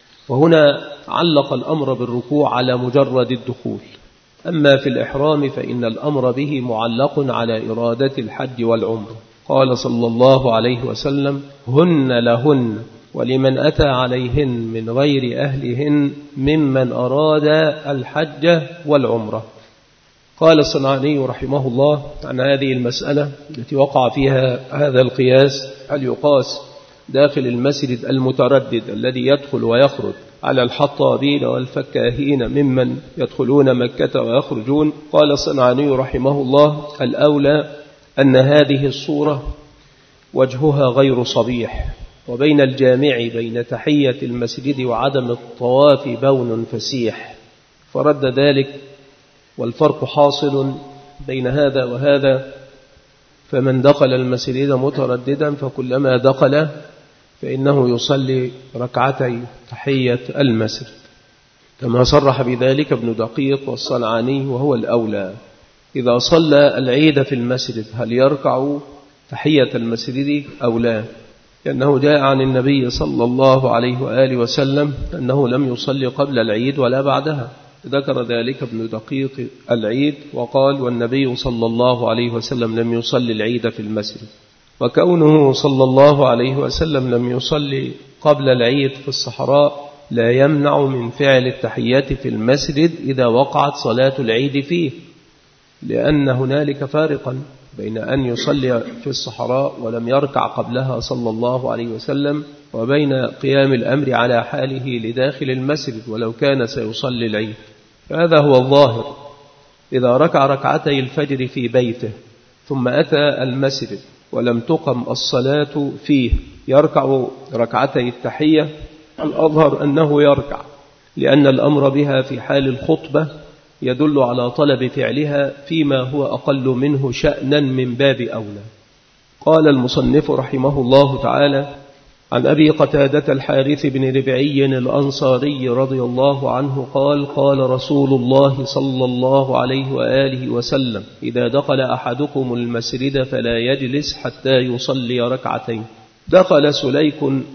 وهنا علق الأمر بالركوع على مجرد الدخول، أما في الإحرام فإن الأمر به معلق على إرادة الحج والعمر. قال صلى الله عليه وسلم هن لهن ولمن أتى عليهن من غير أهلهن ممن أراد الحج والعمرة. قال الصنعاني رحمه الله عن هذه المسألة التي وقع فيها هذا القياس، هل يقاس داخل المسجد المتردد الذي يدخل ويخرج على الحطابين والفكاهين ممن يدخلون مكة ويخرجون؟ قال الصنعاني رحمه الله الأولى أن هذه الصورة وجهها غير صبيح، وبين الجامع بين تحية المسجد وعدم الطواف بون فسيح، فرد ذلك. والفرق حاصل بين هذا وهذا، فمن دخل المسجد مترددا فكلما دخل فإنه يصلي ركعتي تحية المسجد، كما صرح بذلك ابن دقيق والصنعاني وهو الأولى. إذا صلى العيد في المسجد هل يركع تحية المسجد أو لا؟ لأنه جاء عن النبي صلى الله عليه وآله وسلم أنه لم يصلي قبل العيد ولا بعدها، ذكر ذلك ابن دقيق العيد وقال والنبي صلى الله عليه وسلم لم يصلي العيد في المسجد. وكونه صلى الله عليه وسلم لم يصلي قبل العيد في الصحراء لا يمنع من فعل التحيات في المسجد إذا وقعت صلاة العيد فيه، لأن هنالك فارقا بين أن يصلي في الصحراء ولم يركع قبلها صلى الله عليه وسلم، وبين قيام الأمر على حاله لداخل المسجد ولو كان سيصلي العيد. فهذا هو الظاهر. إذا ركع ركعتي الفجر في بيته ثم أتى المسجد ولم تقم الصلاة فيه يركع ركعتي التحية، الأظهر أنه يركع، لأن الأمر بها في حال الخطبة يدل على طلب فعلها فيما هو أقل منه شأنا من باب أولى. قال المصنف رحمه الله تعالى عن أبي قتادة الحارث بن ربعي الأنصاري رضي الله عنه قال قال رسول الله صلى الله عليه وآله وسلم إذا دخل أحدكم المسجد فلا يجلس حتى يصلي ركعتين. دخل سليك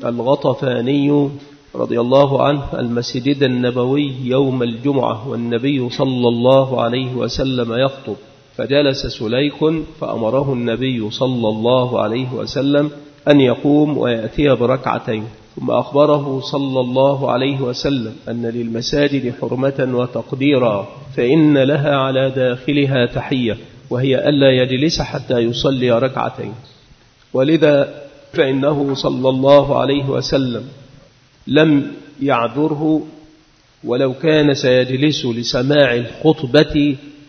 الغطفاني رضي الله عنه المسجد النبوي يوم الجمعة والنبي صلى الله عليه وسلم يخطب، فجلس سليك فأمره النبي صلى الله عليه وسلم أن يقوم ويأتي بركعتين، ثم أخبره صلى الله عليه وسلم أن للمساجد حرمة وتقديرا، فإن لها على داخلها تحية، وهي ألا يجلس حتى يصلي ركعتين. ولذا فإنه صلى الله عليه وسلم لم يعذره ولو كان سيجلس لسماع الخطبة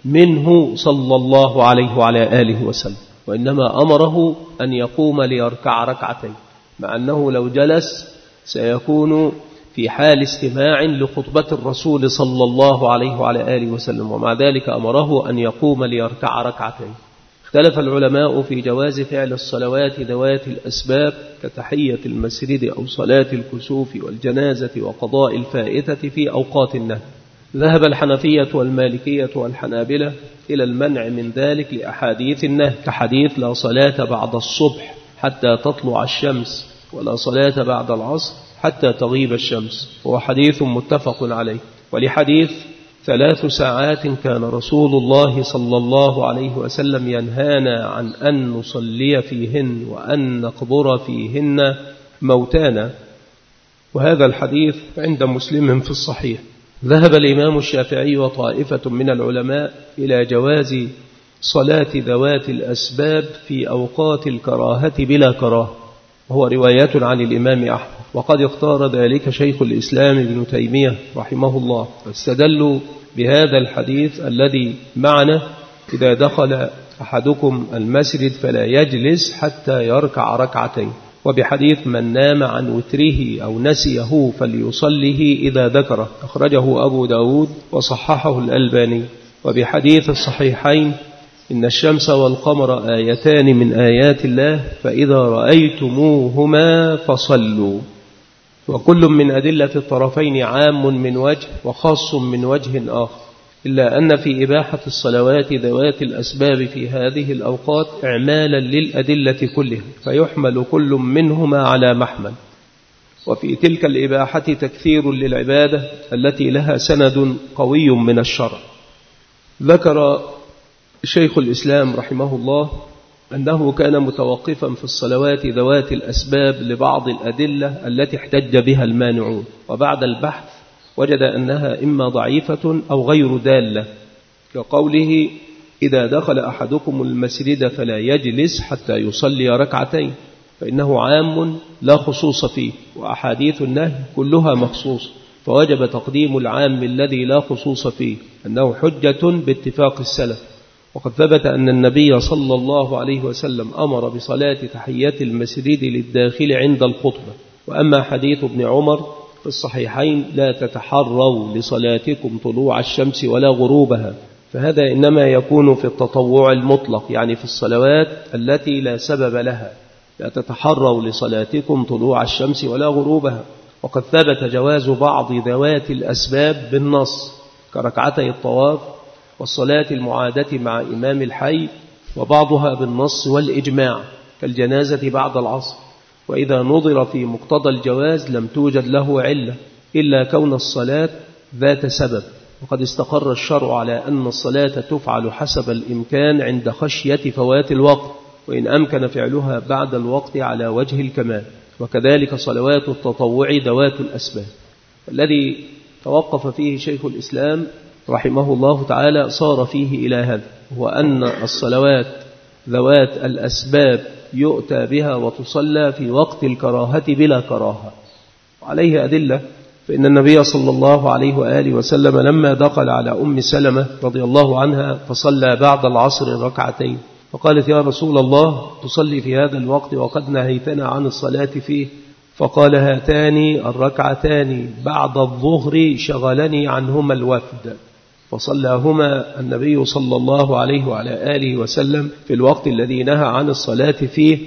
منه صلى الله عليه وعلى آله وسلم، وإنما أمره أن يقوم ليركع ركعتين، مع أنه لو جلس سيكون في حال استماع لخطبة الرسول صلى الله عليه وعلى آله وسلم، ومع ذلك أمره أن يقوم ليركع ركعتين. اختلف العلماء في جواز فعل الصلوات ذوات الأسباب كتحية المسجد أو صلاة الكسوف والجنازة وقضاء الفائتة في أوقات النهي. ذهب الحنفية والمالكية والحنابلة إلى المنع من ذلك لأحاديث النهي، كحديث لا صلاة بعد الصبح حتى تطلع الشمس، ولا صلاة بعد العصر حتى تغيب الشمس، وهو حديث متفق عليه. ولحديث 3 ساعات كان رسول الله صلى الله عليه وسلم ينهانا عن أن نصلي فيهن وأن نقبر فيهن موتانا، وهذا الحديث عند مسلم في الصحيح. ذهب الإمام الشافعي وطائفة من العلماء إلى جواز صلاة ذوات الأسباب في أوقات الكراهة بلا كراهة، وهو روايات عن الإمام أحمد، وقد اختار ذلك شيخ الإسلام ابن تيمية رحمه الله، واستدلوا بهذا الحديث الذي معنا: إذا دخل أحدكم المسجد فلا يجلس حتى يركع ركعتين، وبحديث من نام عن وتره أو نسيه فليصله إذا ذكره، أخرجه أبو داود وصححه الألباني. وبحديث الصحيحين: إن الشمس والقمر آيتان من آيات الله فإذا رأيتموهما فصلوا. وكل من أدلة الطرفين عام من وجه وخاص من وجه آخر، إلا أن في إباحة الصلوات ذوات الأسباب في هذه الأوقات إعمالا للأدلة كلها، فيحمل كل منهما على محمل. وفي تلك الإباحة تكثير للعبادة التي لها سند قوي من الشرع. ذكر شيخ الإسلام رحمه الله أنه كان متوقفا في الصلوات ذوات الأسباب لبعض الأدلة التي احتج بها المانعون، وبعد البحث وجد أنها إما ضعيفة أو غير دالة، كقوله: إذا دخل أحدكم المسجد فلا يجلس حتى يصلي ركعتين، فإنه عام لا خصوص فيه، وأحاديث النهي كلها مخصوص، فوجب تقديم العام الذي لا خصوص فيه، أنه حجة باتفاق السلف. وقد ثبت أن النبي صلى الله عليه وسلم أمر بصلاة تحية المسجد للداخل عند الخطبة. وأما حديث ابن عمر في الصحيحين: لا تتحروا لصلاتكم طلوع الشمس ولا غروبها، فهذا إنما يكون في التطوع المطلق، يعني في الصلوات التي لا سبب لها، لا تتحروا لصلاتكم طلوع الشمس ولا غروبها. وقد ثبت جواز بعض ذوات الأسباب بالنص، كركعتي الطواف والصلاة المعادة مع إمام الحي، وبعضها بالنص والإجماع كالجنازة بعد العصر. وإذا نظر في مقتضى الجواز لم توجد له علة إلا كون الصلاة ذات سبب، وقد استقر الشرع على أن الصلاة تفعل حسب الإمكان عند خشية فوات الوقت، وإن أمكن فعلها بعد الوقت على وجه الكمال. وكذلك صلوات التطوع ذوات الأسباب. الذي توقف فيه شيخ الإسلام رحمه الله تعالى صار فيه إلى هذا، هو أن الصلوات ذوات الأسباب يؤتى بها وتصلى في وقت الكراهة بلا كراهة، وعليه أدلة. فإن النبي صلى الله عليه وآله وسلم لما دخل على أم سلمة رضي الله عنها فصلى بعد العصر ركعتين، فقالت: يا رسول الله، تصلي في هذا الوقت وقد نهيتنا عن الصلاة فيه؟ فقال: هاتان الركعتان بعد الظهر شغلني عنهما الوفد. فصلاهما النبي صلى الله عليه وعلى آله وسلم في الوقت الذي نهى عن الصلاة فيه.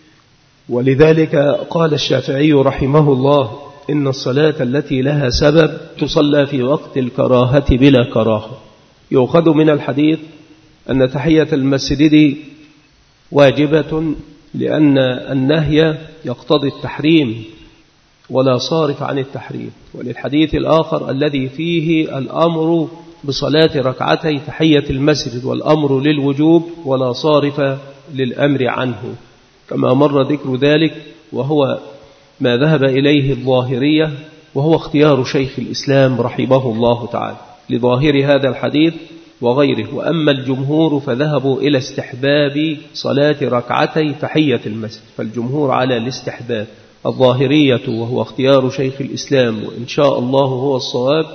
ولذلك قال الشافعي رحمه الله: إن الصلاة التي لها سبب تصلى في وقت الكراهة بلا كراهة. يؤخذ من الحديث أن تحية المسجد واجبة، لأن النهي يقتضي التحريم ولا صارف عن التحريم. وللحديث الآخر الذي فيه الأمر بصلاة ركعتي تحية المسجد والأمر للوجوب ولا صارف للأمر عنه، كما مر ذكر ذلك، وهو ما ذهب إليه الظاهرية، وهو اختيار شيخ الإسلام رحمه الله تعالى لظاهر هذا الحديث وغيره. وأما الجمهور فذهبوا إلى استحباب صلاة ركعتي تحية المسجد، فالجمهور على الاستحباب. الظاهرية وهو اختيار شيخ الإسلام وإن شاء الله هو الصواب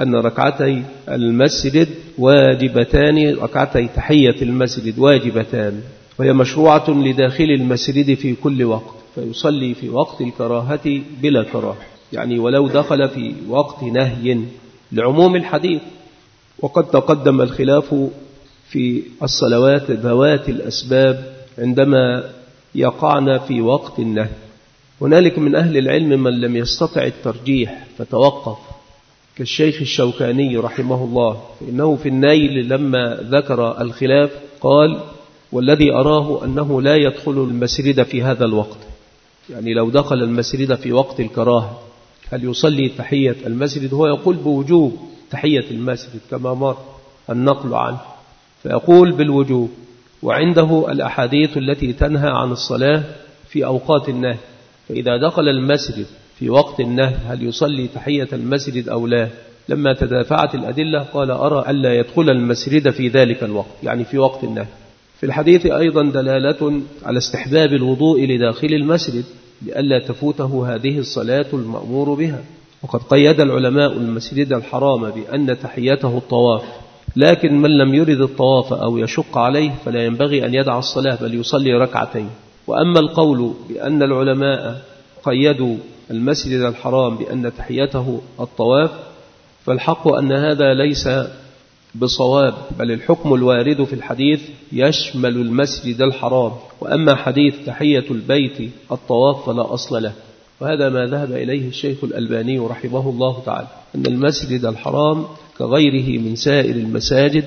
أن ركعتي المسجد واجبتان، ركعتي تحية المسجد واجبتان، وهي مشروعة لداخل المسجد في كل وقت، فيصلي في وقت الكراهة بلا كراهة، يعني ولو دخل في وقت نهي لعموم الحديث. وقد تقدم الخلاف في الصلوات ذوات الأسباب عندما يقعن في وقت النهي. هنالك من أهل العلم من لم يستطع الترجيح فتوقف، كالشيخ الشوكاني رحمه الله، فإنه في النيل لما ذكر الخلاف قال: والذي أراه أنه لا يدخل المسجد في هذا الوقت، يعني لو دخل المسجد في وقت الكراهة هل يصلي تحية المسجد؟ هو يقول بوجوب تحية المسجد كما مر النقل عنه، فيقول بالوجوب، وعنده الأحاديث التي تنهى عن الصلاة في أوقات النهي، فإذا دخل المسجد في وقت النهي هل يصلي تحية المسجد أو لا؟ لما تدافعت الأدلة قال: أرى ألا يدخل المسجد في ذلك الوقت، يعني في وقت النهي. في الحديث أيضا دلالة على استحباب الوضوء لداخل المسجد لئلا تفوته هذه الصلاة المأمور بها. وقد قيد العلماء المسجد الحرام بأن تحيته الطواف، لكن من لم يرد الطواف أو يشق عليه فلا ينبغي أن يدع الصلاة بل يصلي ركعتين. وأما القول بأن العلماء قيدوا المسجد الحرام بأن تحيته الطواف فالحق أن هذا ليس بصواب، بل الحكم الوارد في الحديث يشمل المسجد الحرام، وأما حديث تحية البيت الطواف فلا أصل له. وهذا ما ذهب إليه الشيخ الألباني رحمه الله تعالى، أن المسجد الحرام كغيره من سائر المساجد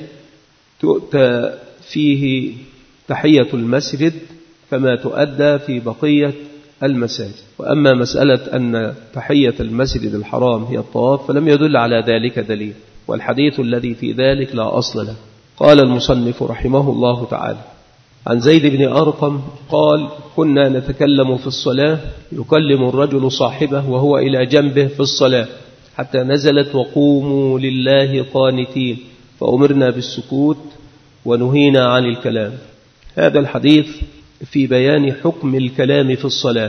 تؤتى فيه تحية المسجد كما تؤدى في بقية المساجد. وأما مسألة أن تحية المسجد الحرام هي الطواف فلم يدل على ذلك دليل، والحديث الذي في ذلك لا أصل له. قال المصنف رحمه الله تعالى: عن زيد بن أرقم قال: كنا نتكلم في الصلاة يكلم الرجل صاحبه وهو إلى جنبه في الصلاة حتى نزلت: وقوموا لله قانتين، فأمرنا بالسكوت ونهينا عن الكلام. هذا الحديث في بيان حكم الكلام في الصلاة.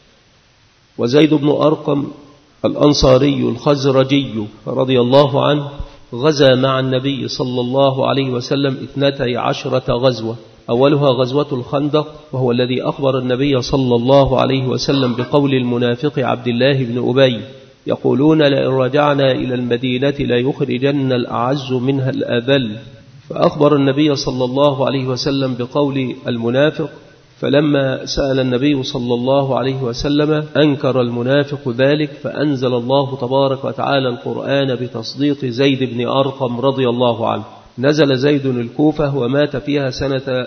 وزيد بن أرقم الأنصاري الخزرجي رضي الله عنه غزا مع النبي صلى الله عليه وسلم 12 غزوة، أولها غزوة الخندق، وهو الذي أخبر النبي صلى الله عليه وسلم بقول المنافق عبد الله بن أبي: يقولون لئن رجعنا إلى المدينة ليخرجن الأعز منها الأذل. فأخبر النبي صلى الله عليه وسلم بقول المنافق، فلما سأل النبي صلى الله عليه وسلم أنكر المنافق ذلك، فأنزل الله تبارك وتعالى القرآن بتصديق زيد بن أرقم رضي الله عنه. نزل زيد الكوفة ومات فيها سنة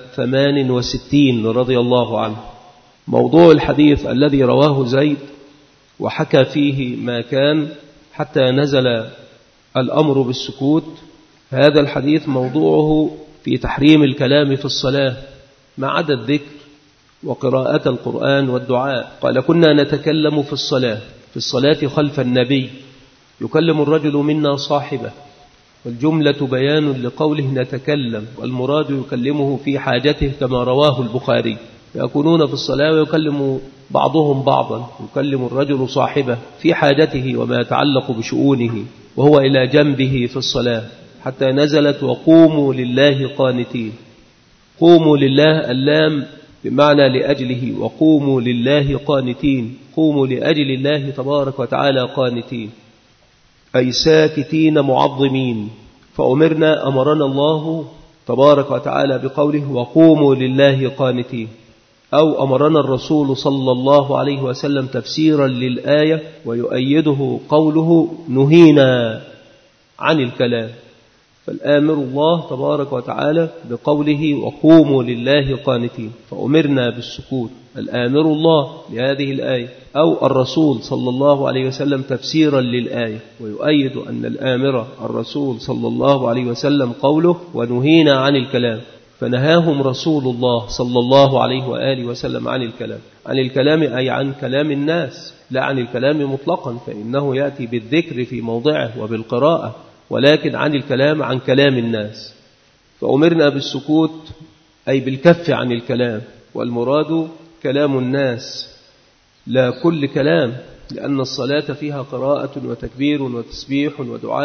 68 رضي الله عنه. موضوع الحديث الذي رواه زيد وحكى فيه ما كان حتى نزل الأمر بالسكوت، هذا الحديث موضوعه في تحريم الكلام في الصلاة ما عدا الذكر وقراءة القرآن والدعاء. قال: كنا نتكلم في الصلاة خلف النبي، يكلم الرجل منا صاحبه، والجملة بيان لقوله نتكلم، والمراد يكلمه في حاجته كما رواه البخاري. يكونون في الصلاة ويكلم بعضهم بعضا، يكلم الرجل صاحبه في حاجته وما يتعلق بشؤونه وهو إلى جنبه في الصلاة، حتى نزلت: وقوموا لله قانتين. قوموا لله اللام بمعنى لأجله، وقوموا لله قانتين، قوموا لأجل الله تبارك وتعالى قانتين، أي ساكتين معظمين. أمرنا الله تبارك وتعالى بقوله: وقوموا لله قانتين، أو أمرنا الرسول صلى الله عليه وسلم تفسيرا للآية، ويؤيده قوله: نهينا عن الكلام. فالآمر الله تبارك وتعالى بقوله: وقوموا لله قانتين، فأمرنا بالسكوت، الآمر الله لهذه الآية، أو الرسول صلى الله عليه وسلم تفسيرا للآية، ويؤيد أن الآمر الرسول صلى الله عليه وسلم قوله: ونهينا عن الكلام، فنهاهم رسول الله صلى الله عليه وآله وسلم عن الكلام. عن الكلام أي عن كلام الناس، لا عن الكلام مطلقا، فإنه يأتي بالذكر في موضعه وبالقراءة، ولكن عن الكلام عن كلام الناس. فأمرنا بالسكوت أي بالكف عن الكلام، والمراد كلام الناس لا كل كلام، لأن الصلاة فيها قراءة وتكبير وتسبيح ودعاء،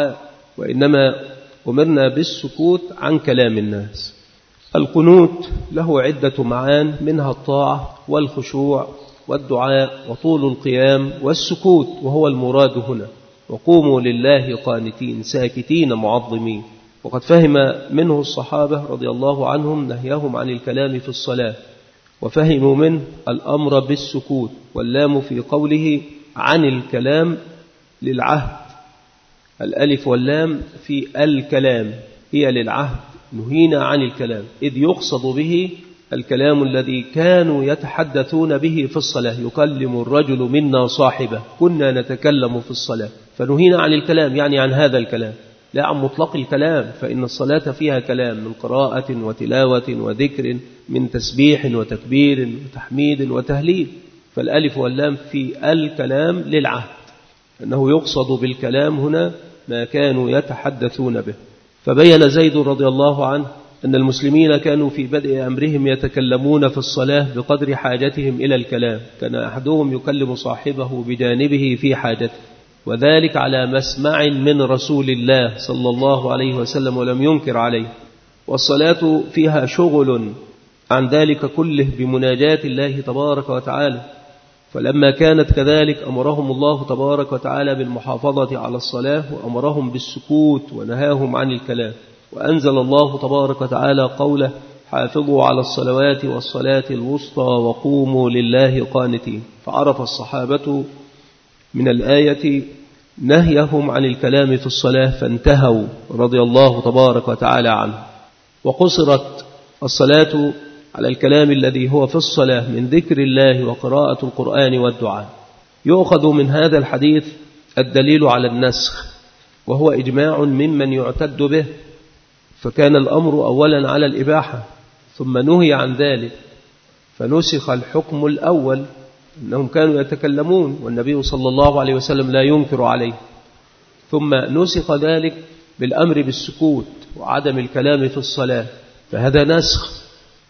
وإنما أمرنا بالسكوت عن كلام الناس. القنوت له عدة معان، منها الطاعة والخشوع والدعاء وطول القيام والسكوت، وهو المراد هنا. وقوموا لله قانتين ساكتين معظمين. وقد فهم منه الصحابة رضي الله عنهم نهيهم عن الكلام في الصلاة، وفهموا منه الأمر بالسكوت. واللام في قوله عن الكلام للعهد، الألف واللام في الكلام هي للعهد، نهينا عن الكلام، إذ يقصد به الكلام الذي كانوا يتحدثون به في الصلاة. يكلم الرجل منا صاحبه، كنا نتكلم في الصلاة، فنهينا عن الكلام يعني عن هذا الكلام، لا عن مطلق الكلام، فإن الصلاة فيها كلام من قراءة وتلاوة وذكر، من تسبيح وتكبير وتحميد وتهليل. فالألف واللام في الكلام للعهد، أنه يقصد بالكلام هنا ما كانوا يتحدثون به. فبين زيد رضي الله عنه أن المسلمين كانوا في بدء أمرهم يتكلمون في الصلاة بقدر حاجتهم إلى الكلام، كان أحدهم يكلم صاحبه بجانبه في حاجته، وذلك على مسمع من رسول الله صلى الله عليه وسلم ولم ينكر عليه. والصلاة فيها شغل عن ذلك كله بمناجاة الله تبارك وتعالى، فلما كانت كذلك أمرهم الله تبارك وتعالى بالمحافظة على الصلاة، وأمرهم بالسكوت ونهاهم عن الكلام. وأنزل الله تبارك وتعالى قوله حافظوا على الصلوات والصلاة الوسطى وقوموا لله قانتين. فعرف الصحابة من الآية نهيهم عن الكلام في الصلاة فانتهوا رضي الله تبارك وتعالى عنه. وقصرت الصلاة على الكلام الذي هو في الصلاة من ذكر الله وقراءة القرآن والدعاء. يؤخذ من هذا الحديث الدليل على النسخ، وهو إجماع ممن يعتد به، فكان الأمر أولا على الإباحة ثم نهي عن ذلك، فنسخ الحكم الأول أنهم كانوا يتكلمون والنبي صلى الله عليه وسلم لا ينكر عليه، ثم نسخ ذلك بالأمر بالسكوت وعدم الكلام في الصلاة، فهذا نسخ.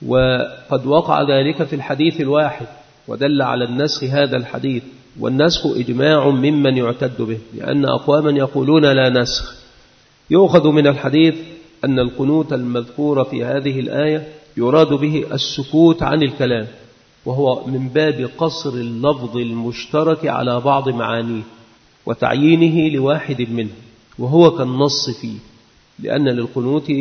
وقد وقع ذلك في الحديث الواحد ودل على النسخ هذا الحديث. والنسخ إجماع ممن يعتد به، لأن أقواما يقولون لا نسخ. يؤخذ من الحديث أن القنوت المذكور في هذه الآية يراد به السكوت عن الكلام، وهو من باب قصر اللفظ المشترك على بعض معانيه وتعيينه لواحد منه، وهو كالنص فيه، لأن للقنوت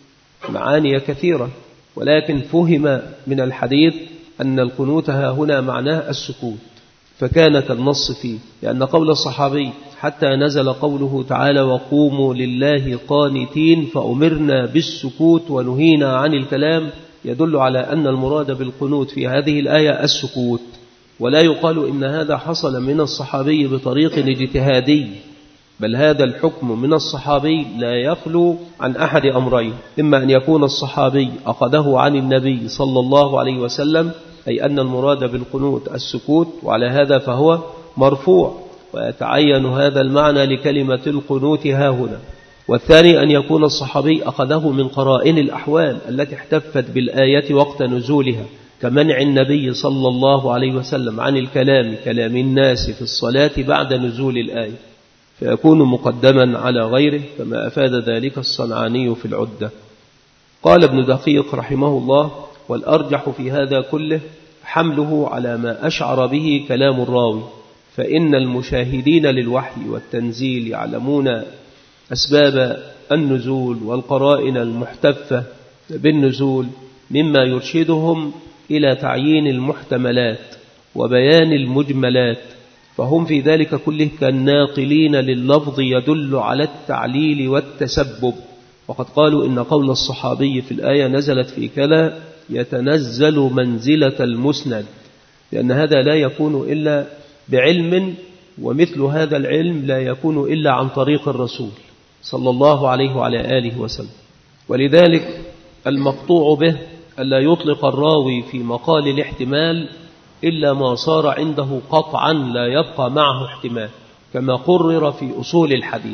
معاني كثيرة، ولكن فهم من الحديث أن القنوت هنا معناه السكوت، فكان كالنص فيه. لأن قول الصحابي حتى نزل قوله تعالى وقوموا لله قانتين فأمرنا بالسكوت ونهينا عن الكلام، يدل على أن المراد بالقنوت في هذه الآية السكوت. ولا يقال إن هذا حصل من الصحابي بطريق اجتهادي، بل هذا الحكم من الصحابي لا يخلو عن أحد أمرين: إما أن يكون الصحابي أخذه عن النبي صلى الله عليه وسلم، أي أن المراد بالقنوت السكوت، وعلى هذا فهو مرفوع، ويتعين هذا المعنى لكلمة القنوت هاهنا. والثاني أن يكون الصحابي أخذه من قرائن الأحوال التي احتفت بالآية وقت نزولها، كمنع النبي صلى الله عليه وسلم عن كلام الناس في الصلاة بعد نزول الآية، فيكون مقدما على غيره، كما أفاد ذلك الصنعاني في العدة. قال ابن دقيق رحمه الله: والأرجح في هذا كله حمله على ما أشعر به كلام الراوي، فإن المشاهدين للوحي والتنزيل يعلمون أسباب النزول والقرائن المحتفة بالنزول مما يرشدهم إلى تعيين المحتملات وبيان المجملات، فهم في ذلك كله كالناقلين لللفظ يدل على التعليل والتسبب. وقد قالوا إن قول الصحابي في الآية نزلت في كلا يتنزل منزلة المسند، لأن هذا لا يكون إلا بعلم، ومثل هذا العلم لا يكون إلا عن طريق الرسول صلى الله عليه وعلى آله وسلم. ولذلك المقطوع به ألا يطلق الراوي في مقال الاحتمال إلا ما صار عنده قطعا لا يبقى معه احتمال، كما قرر في أصول الحديث.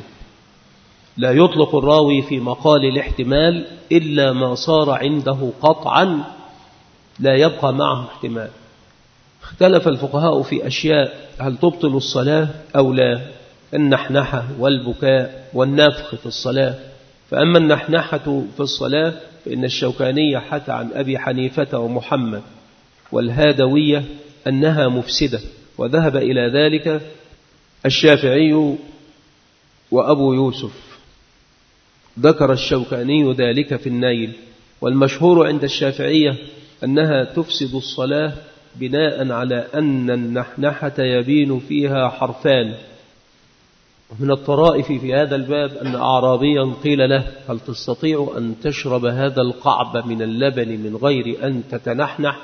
لا يطلق الراوي في مقال الاحتمال إلا ما صار عنده قطعا لا يبقى معه احتمال. اختلف الفقهاء في أشياء: هل تبطل الصلاة أو لا؟ النحنحة والبكاء والنفخ في الصلاة. فأما النحنحة في الصلاة فإن الشوكاني حكى عن أبي حنيفة ومحمد والهادوية أنها مفسدة، وذهب إلى ذلك الشافعي وأبو يوسف. ذكر الشوكاني ذلك في النيل. والمشهور عند الشافعية أنها تفسد الصلاة بناء على أن النحنحة يبين فيها حرفان. من الطرائف في هذا الباب أن أعرابيا قيل له: هل تستطيع أن تشرب هذا القعب من اللبن من غير أن تتنحنح؟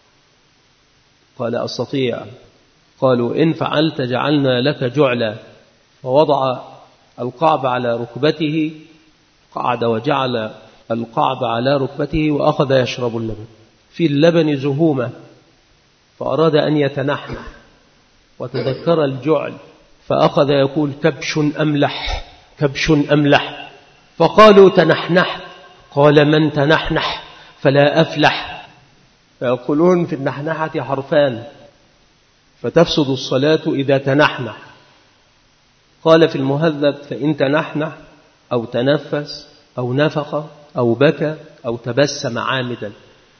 قال: أستطيع. قالوا: إن فعلت جعلنا لك جعلا. فوضع القعب على ركبته، قعد وجعل القعب على ركبته وأخذ يشرب اللبن. في اللبن زهومة، فأراد أن يتنحنح وتذكر الجعل، فأخذ يقول: كبش أملح كبش أملح. فقالوا: تنحنح. قال: من تنحنح فلا أفلح. فيقولون في النحنحة حرفان، فتفسد الصلاة إذا تنحنح. قال في المهذب: فإن تنحنح أو تنفس أو نفخ أو بكى أو تبسم عامدا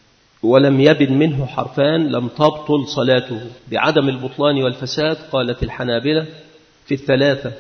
ولم يبن منه حرفان لم تبطل صلاته بعدم البطلان والفساد. قالت الحنابلة في الثلاثة،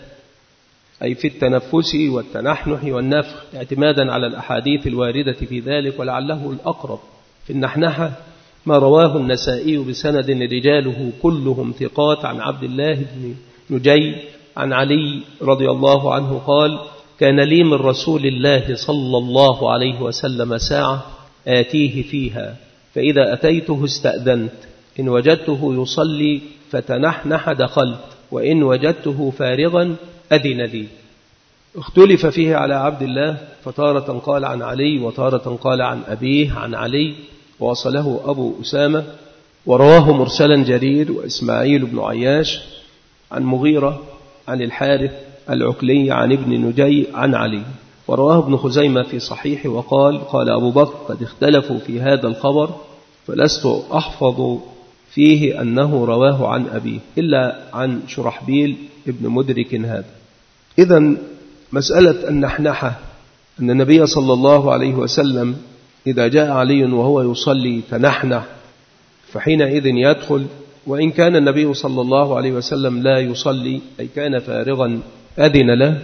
أي في التنفس والتنحنح والنفخ، اعتمادا على الأحاديث الواردة في ذلك، ولعله الأقرب في النحنحة ما رواه النسائي بسند رجاله كلهم ثقات عن عبد الله بن نجي عن علي رضي الله عنه قال: كان لي من رسول الله صلى الله عليه وسلم ساعة آتيه فيها، فإذا أتيته استأذنت، إن وجدته يصلي فتنحنح دخلت، وإن وجدته فارغا أذن لي. اختلف فيه على عبد الله، فتارة قال عن علي وتارة قال عن أبيه عن علي، ووصله أبو أسامة، ورواه مرسلا جرير وإسماعيل بن عياش عن مغيرة عن الحارث العكلي عن ابن نجي عن علي. ورواه ابن خزيمة في صحيحه وقال: قال أبو بكر: قد اختلفوا في هذا الخبر، فلست أحفظ فيه أنه رواه عن أبيه إلا عن شرحبيل ابن مدرك هذا. إذن مسألة النحنحة أن النبي صلى الله عليه وسلم إذا جاء علي وهو يصلي تنحنح، فحينئذ يدخل، وإن كان النبي صلى الله عليه وسلم لا يصلي أي كان فارغا أذن له.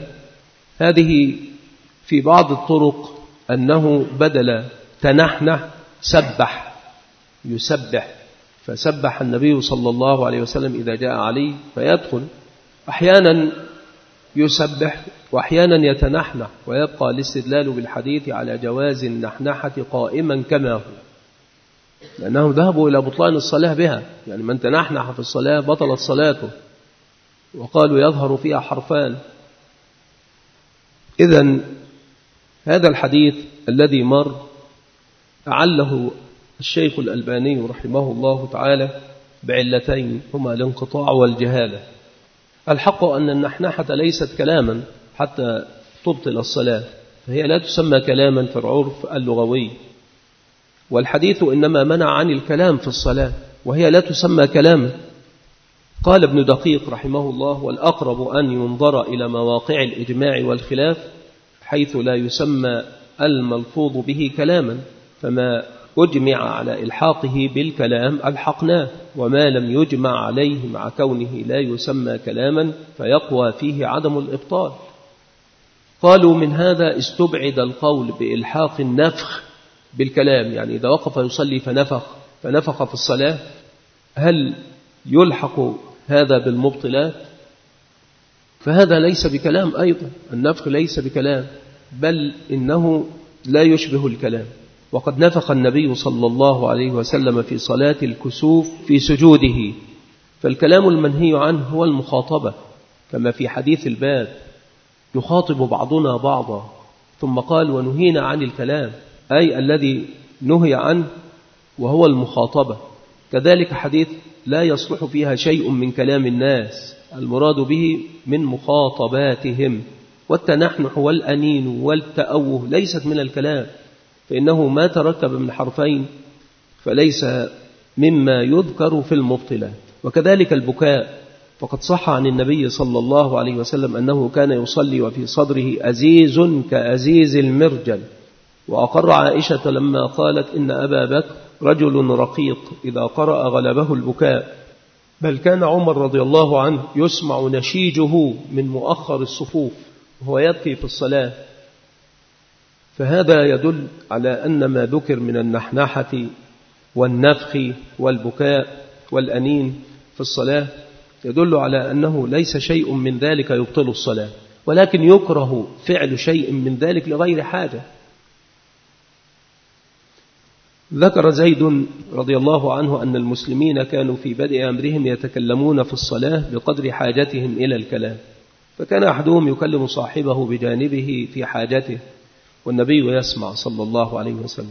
هذه في بعض الطرق أنه بدل تنحنح سبح، يسبح، فسبح النبي صلى الله عليه وسلم إذا جاء علي فيدخل، أحيانا يسبح وأحيانا يتنحنح، ويبقى الاستدلال بالحديث على جواز النحنحة قائما كما هو، لأنهم ذهبوا إلى بطلان الصلاة بها، يعني من تنحنح في الصلاة بطلت صلاته، وقالوا يظهر فيها حرفان. إذن هذا الحديث الذي مر أعله الشيخ الألباني رحمه الله تعالى بعلتين، هما الانقطاع والجهالة. الحق أن النحنحة ليست كلاما حتى تبطل الصلاة، فهي لا تسمى كلاما في العرف اللغوي، والحديث إنما منع عن الكلام في الصلاة، وهي لا تسمى كلاما. قال ابن دقيق رحمه الله: والأقرب أن ينظر إلى مواقع الإجماع والخلاف، حيث لا يسمى الملفوظ به كلاما، فما أجمع على إلحاقه بالكلام ألحقناه، وما لم يجمع عليه مع كونه لا يسمى كلاما فيقوى فيه عدم الإبطال. قالوا من هذا استبعد القول بإلحاق النفخ بالكلام، يعني إذا وقف يصلي فنفخ في الصلاة، هل يلحق هذا بالمبطلات؟ فهذا ليس بكلام أيضا، النفخ ليس بكلام، بل إنه لا يشبه الكلام. وقد نفخ النبي صلى الله عليه وسلم في صلاة الكسوف في سجوده، فالكلام المنهي عنه هو المخاطبة، كما في حديث الباب: يخاطب بعضنا بعضا، ثم قال: ونهينا عن الكلام، أي الذي نهي عنه وهو المخاطبة. كذلك حديث لا يصلح فيها شيء من كلام الناس، المراد به من مخاطباتهم. والتنحنح والأنين والتأوه ليست من الكلام، فإنه ما تركب من حرفين فليس مما يذكر في المبطلات. وكذلك البكاء فقد صح عن النبي صلى الله عليه وسلم أنه كان يصلي وفي صدره أزيز كأزيز المرجل. وأقر عائشة لما قالت إن أبا بكر رجل رقيق إذا قرأ غلبه البكاء، بل كان عمر رضي الله عنه يسمع نشيجه من مؤخر الصفوف وهو يبكي في الصلاة. فهذا يدل على أن ما ذكر من النحنحة والنفخ والبكاء والأنين في الصلاة يدل على أنه ليس شيء من ذلك يبطل الصلاة، ولكن يكره فعل شيء من ذلك لغير حاجة. ذكر زيد رضي الله عنه أن المسلمين كانوا في بدء أمرهم يتكلمون في الصلاة بقدر حاجتهم إلى الكلام، فكان أحدهم يكلم صاحبه بجانبه في حاجته والنبي يسمع صلى الله عليه وسلم.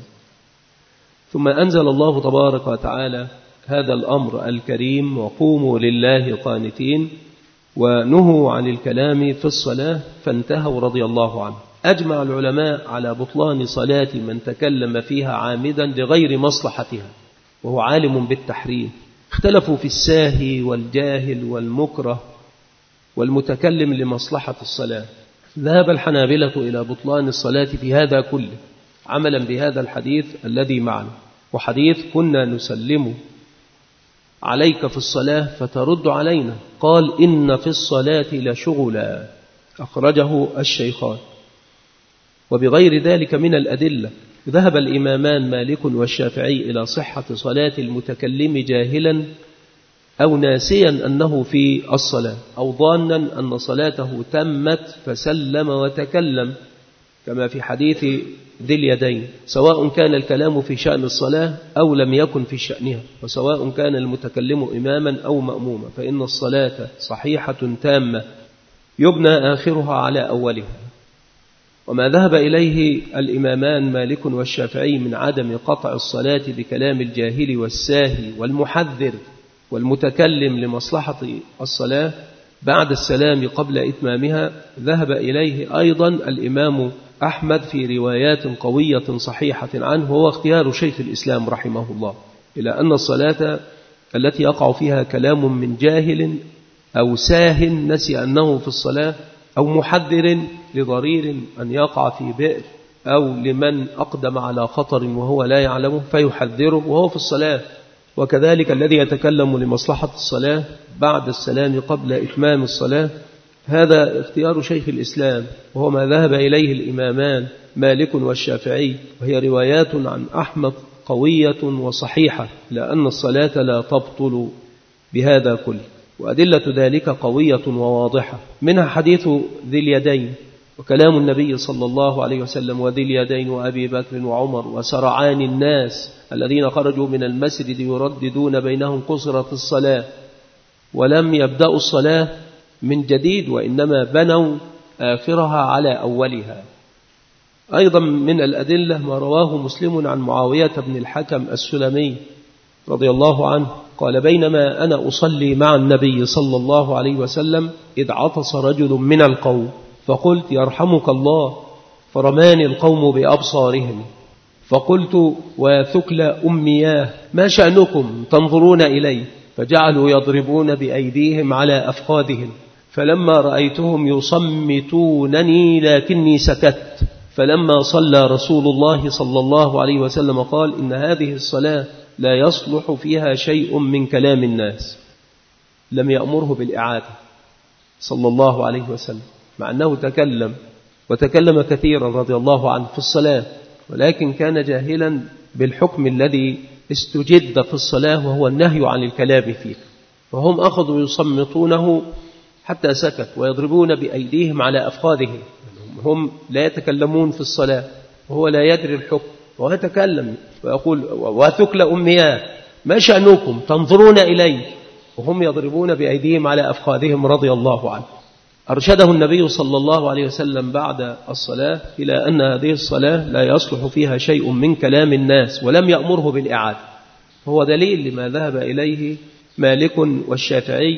ثم أنزل الله تبارك وتعالى هذا الأمر الكريم: وقوموا لله قانتين، ونهوا عن الكلام في الصلاة فانتهوا رضي الله عنه. أجمع العلماء على بطلان صلاة من تكلم فيها عامدا لغير مصلحتها وهو عالم بالتحريم. اختلفوا في الساهي والجاهل والمكره والمتكلم لمصلحة الصلاة. ذهب الحنابلة إلى بطلان الصلاة في هذا كله عملا بهذا الحديث الذي معنا، وحديث كنا نسلم عليك في الصلاة فترد علينا، قال إن في الصلاة لشغلا، أخرجه الشيخان. وبغير ذلك من الأدلة ذهب الإمامان مالك والشافعي إلى صحة صلاة المتكلم جاهلا أو ناسيا أنه في الصلاة أو ظانا أن صلاته تمت فسلم وتكلم، كما في حديث ذي اليدين، سواء كان الكلام في شأن الصلاة أو لم يكن في شأنها، وسواء كان المتكلم إماما أو مأموما، فإن الصلاة صحيحة تامة يبنى آخرها على أولها. وما ذهب إليه الإمامان مالك والشافعي من عدم قطع الصلاة بكلام الجاهل والساهي والمحذر والمتكلم لمصلحة الصلاة بعد السلام قبل إتمامها، ذهب إليه أيضا الإمام أحمد في روايات قوية صحيحة عنه، وهو اختيار شيخ الإسلام رحمه الله، إلى أن الصلاة التي يقع فيها كلام من جاهل أو ساه نسي أنه في الصلاة أو محذر لضرير أن يقع في بئر أو لمن أقدم على خطر وهو لا يعلمه فيحذره وهو في الصلاة، وكذلك الذي يتكلم لمصلحة الصلاة بعد السلام قبل إتمام الصلاة، هذا اختيار شيخ الإسلام وهو ما ذهب إليه الإمامان مالك والشافعي، وهي روايات عن أحمد قوية وصحيحة، لأن الصلاة لا تبطل بهذا كله، وأدلة ذلك قوية وواضحة، منها حديث ذي اليدين وكلام النبي صلى الله عليه وسلم وذي اليدين وأبي بكر وعمر وسرعان الناس الذين خرجوا من المسجد يرددون بينهم قصرة الصلاة ولم يبدأوا الصلاة من جديد وإنما بنوا آخرها على أولها. أيضا من الأدلة ما رواه مسلم عن معاوية بن الحكم السلمي رضي الله عنه قال: بينما أنا أصلي مع النبي صلى الله عليه وسلم إذ عطس رجل من القوم فقلت: يرحمك الله، فرماني القوم بأبصارهم، فقلت: وثكل أمياه ما شأنكم تنظرون إلي؟ فجعلوا يضربون بأيديهم على أفخاذهم، فلما رأيتهم يصمتونني لكني سكت، فلما صلى رسول الله صلى الله عليه وسلم قال: إن هذه الصلاة لا يصلح فيها شيء من كلام الناس. لم يأمره بالإعادة صلى الله عليه وسلم، مع أنه تكلم كثيرا رضي الله عنه في الصلاة، ولكن كان جاهلا بالحكم الذي استجد في الصلاة وهو النهي عن الكلام فيه، فهم أخذوا يصمتونه حتى سكت ويضربون بأيديهم على أفخاذهم، هم لا يتكلمون في الصلاة وهو لا يدري الحكم وهو يتكلم ويقول: وثكل أمياه ما شأنكم تنظرون إلي؟ وهم يضربون بأيديهم على أفخاذهم رضي الله عنه. أرشده النبي صلى الله عليه وسلم بعد الصلاة إلى أن هذه الصلاة لا يصلح فيها شيء من كلام الناس، ولم يأمره بالإعادة، هو دليل لما ذهب إليه مالك والشافعي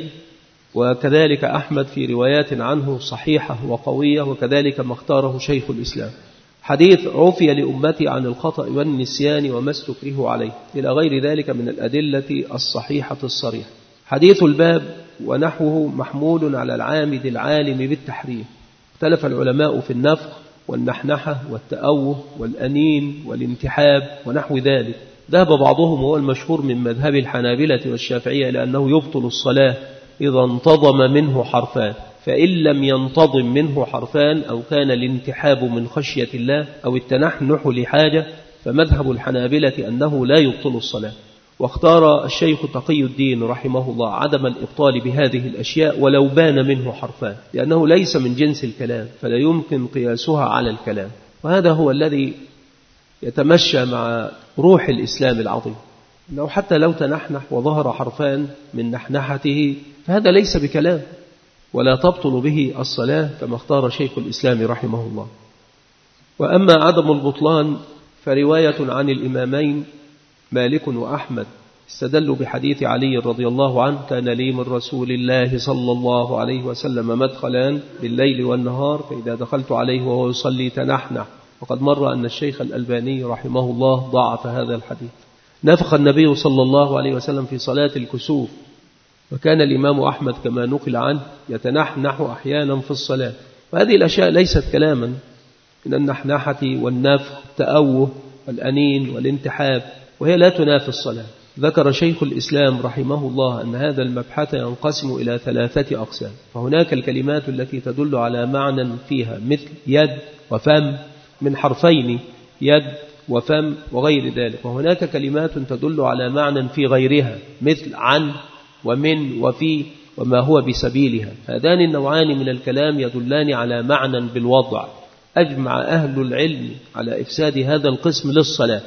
وكذلك أحمد في روايات عنه صحيحة وقوية، وكذلك ما اختاره شيخ الإسلام. حديث: عفي لأمتي عن الخطأ والنسيان وما استكرهوا عليه، إلى غير ذلك من الأدلة الصحيحة الصريحة. حديث الباب ونحوه محمول على العامد العالم بالتحريم. اختلف العلماء في النفخ والنحنحة والتأوه والأنين والانتحاب ونحو ذلك. ذهب بعضهم وهو المشهور من مذهب الحنابلة والشافعية لأنه يبطل الصلاة إذا انتظم منه حرفان، فإن لم ينتظم منه حرفان أو كان الانتحاب من خشية الله أو التنحنح لحاجة فمذهب الحنابلة أنه لا يبطل الصلاة. واختار الشيخ تقي الدين رحمه الله عدم الإبطال بهذه الأشياء ولو بان منه حرفان، لأنه ليس من جنس الكلام فلا يمكن قياسها على الكلام. وهذا هو الذي يتمشى مع روح الإسلام العظيم، أنه حتى لو تنحنح وظهر حرفان من نحنحته فهذا ليس بكلام ولا تبطل به الصلاة كما اختار شيخ الإسلام رحمه الله. وأما عدم البطلان فرواية عن الإمامين مالك وأحمد استدلوا بحديث علي رضي الله عنه: كان لي من رسول الله صلى الله عليه وسلم مدخلان بالليل والنهار، فإذا دخلت عليه وهو يصلي تنحنح. وقد مر أن الشيخ الألباني رحمه الله ضاعف هذا الحديث. نفخ النبي صلى الله عليه وسلم في صلاة الكسوف، وكان الإمام أحمد كما نقل عنه يتنحنح أحيانا في الصلاة. وهذه الأشياء ليست كلاما من النحنحة والنفخ والتأوه والأنين والانتحاب، وهي لا تنافي الصلاة. ذكر شيخ الإسلام رحمه الله أن هذا المبحث ينقسم إلى 3 أقسام، فهناك الكلمات التي تدل على معنى فيها مثل يد وفم من حرفين يد وفم وغير ذلك، وهناك كلمات تدل على معنى في غيرها مثل عن ومن وفي وما هو بسبيلها. هذان النوعان من الكلام يدلان على معنى بالوضع. أجمع أهل العلم على إفساد هذا القسم للصلاة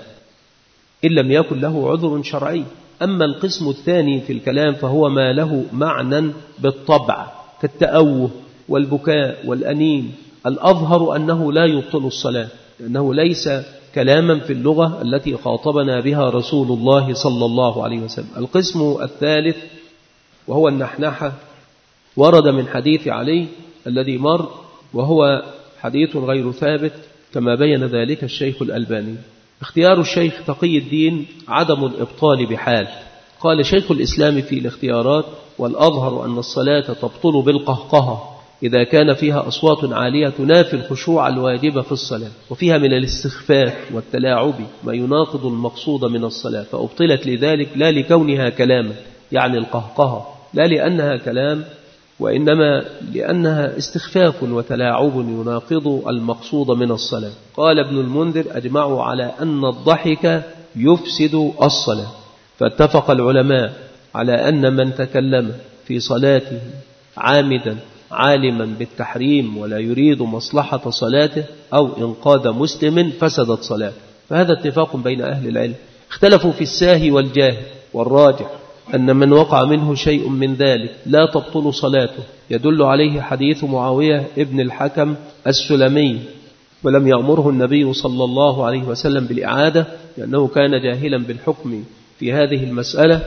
إن لم يكن له عذر شرعي. أما القسم الثاني في الكلام فهو ما له معنى بالطبع كالتأوه والبكاء والأنين. الأظهر أنه لا يبطل الصلاة لأنه ليس كلاما في اللغة التي خاطبنا بها رسول الله صلى الله عليه وسلم. القسم الثالث وهو النحنحة ورد من حديث علي الذي مر، وهو حديث غير ثابت كما بين ذلك الشيخ الألباني. اختيار الشيخ تقي الدين عدم الإبطال بحال. قال شيخ الإسلام في الاختيارات: والأظهر أن الصلاة تبطل بالقهقهة إذا كان فيها أصوات عالية تنافي الخشوع الواجب في الصلاة، وفيها من الاستخفاف والتلاعب ما يناقض المقصود من الصلاة، فأبطلت لذلك لا لكونها كلاما يعني القهقهة، لا لأنها كلام وإنما لأنها استخفاف وتلاعب يناقض المقصود من الصلاة. قال ابن المنذر: أجمعوا على أن الضحك يفسد الصلاة، فاتفق العلماء على أن من تكلم في صلاته عامدا عالما بالتحريم ولا يريد مصلحة صلاته أو إنقاذ مسلم فسدت صلاته. فهذا اتفاق بين أهل العلم. اختلفوا في الساهي والجاهل، والراجح أن من وقع منه شيء من ذلك لا تبطل صلاته. يدل عليه حديث معاوية ابن الحكم السلمي، ولم يأمره النبي صلى الله عليه وسلم بالإعادة لأنه كان جاهلا بالحكم في هذه المسألة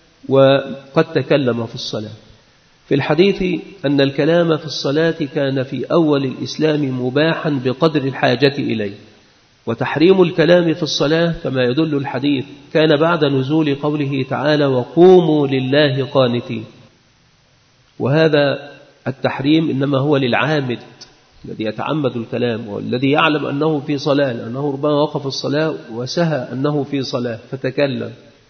وقد تكلم في الصلاة. في الحديث أن الكلام في الصلاة كان في أول الإسلام مباحا بقدر الحاجة إليه، وتحريم الكلام في الصلاة كما يدل الحديث كان بعد نزول قوله تعالى: وقوموا لله قانتين. وهذا التحريم إنما هو للعامد الذي يتعمد الكلام والذي يعلم أنه في صلاة، لأنه ربما وقف الصلاة وسهى أنه في صلاة فتكلم،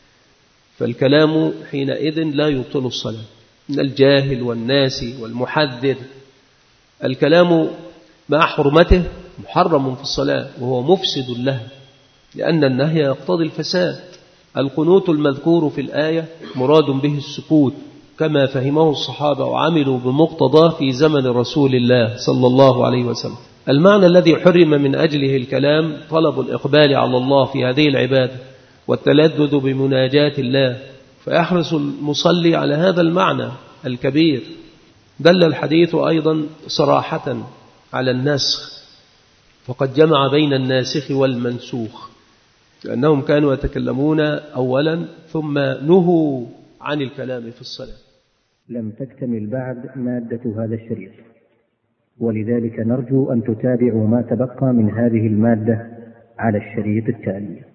فالكلام حينئذ لا يبطل الصلاة. من الجاهل والناس والمحذر الكلام مع حرمته محرم في الصلاة وهو مفسد لها، لأن النهي يقتضي الفساد. القنوت المذكور في الآية مراد به السكوت كما فهمه الصحابة وعملوا بمقتضاه في زمن رسول الله صلى الله عليه وسلم. المعنى الذي حرم من أجله الكلام طلب الإقبال على الله في هذه العبادة والتلذذ بمناجاة الله، فيحرص المصلي على هذا المعنى الكبير. دل الحديث أيضا صراحة على النسخ، فقد جمع بين الناسخ والمنسوخ، لأنهم كانوا يتكلمون أولا ثم نهوا عن الكلام في الصلاة. لم تكتمل بعد مادة هذا الشريط، ولذلك نرجو أن تتابعوا ما تبقى من هذه المادة على الشريط التالي.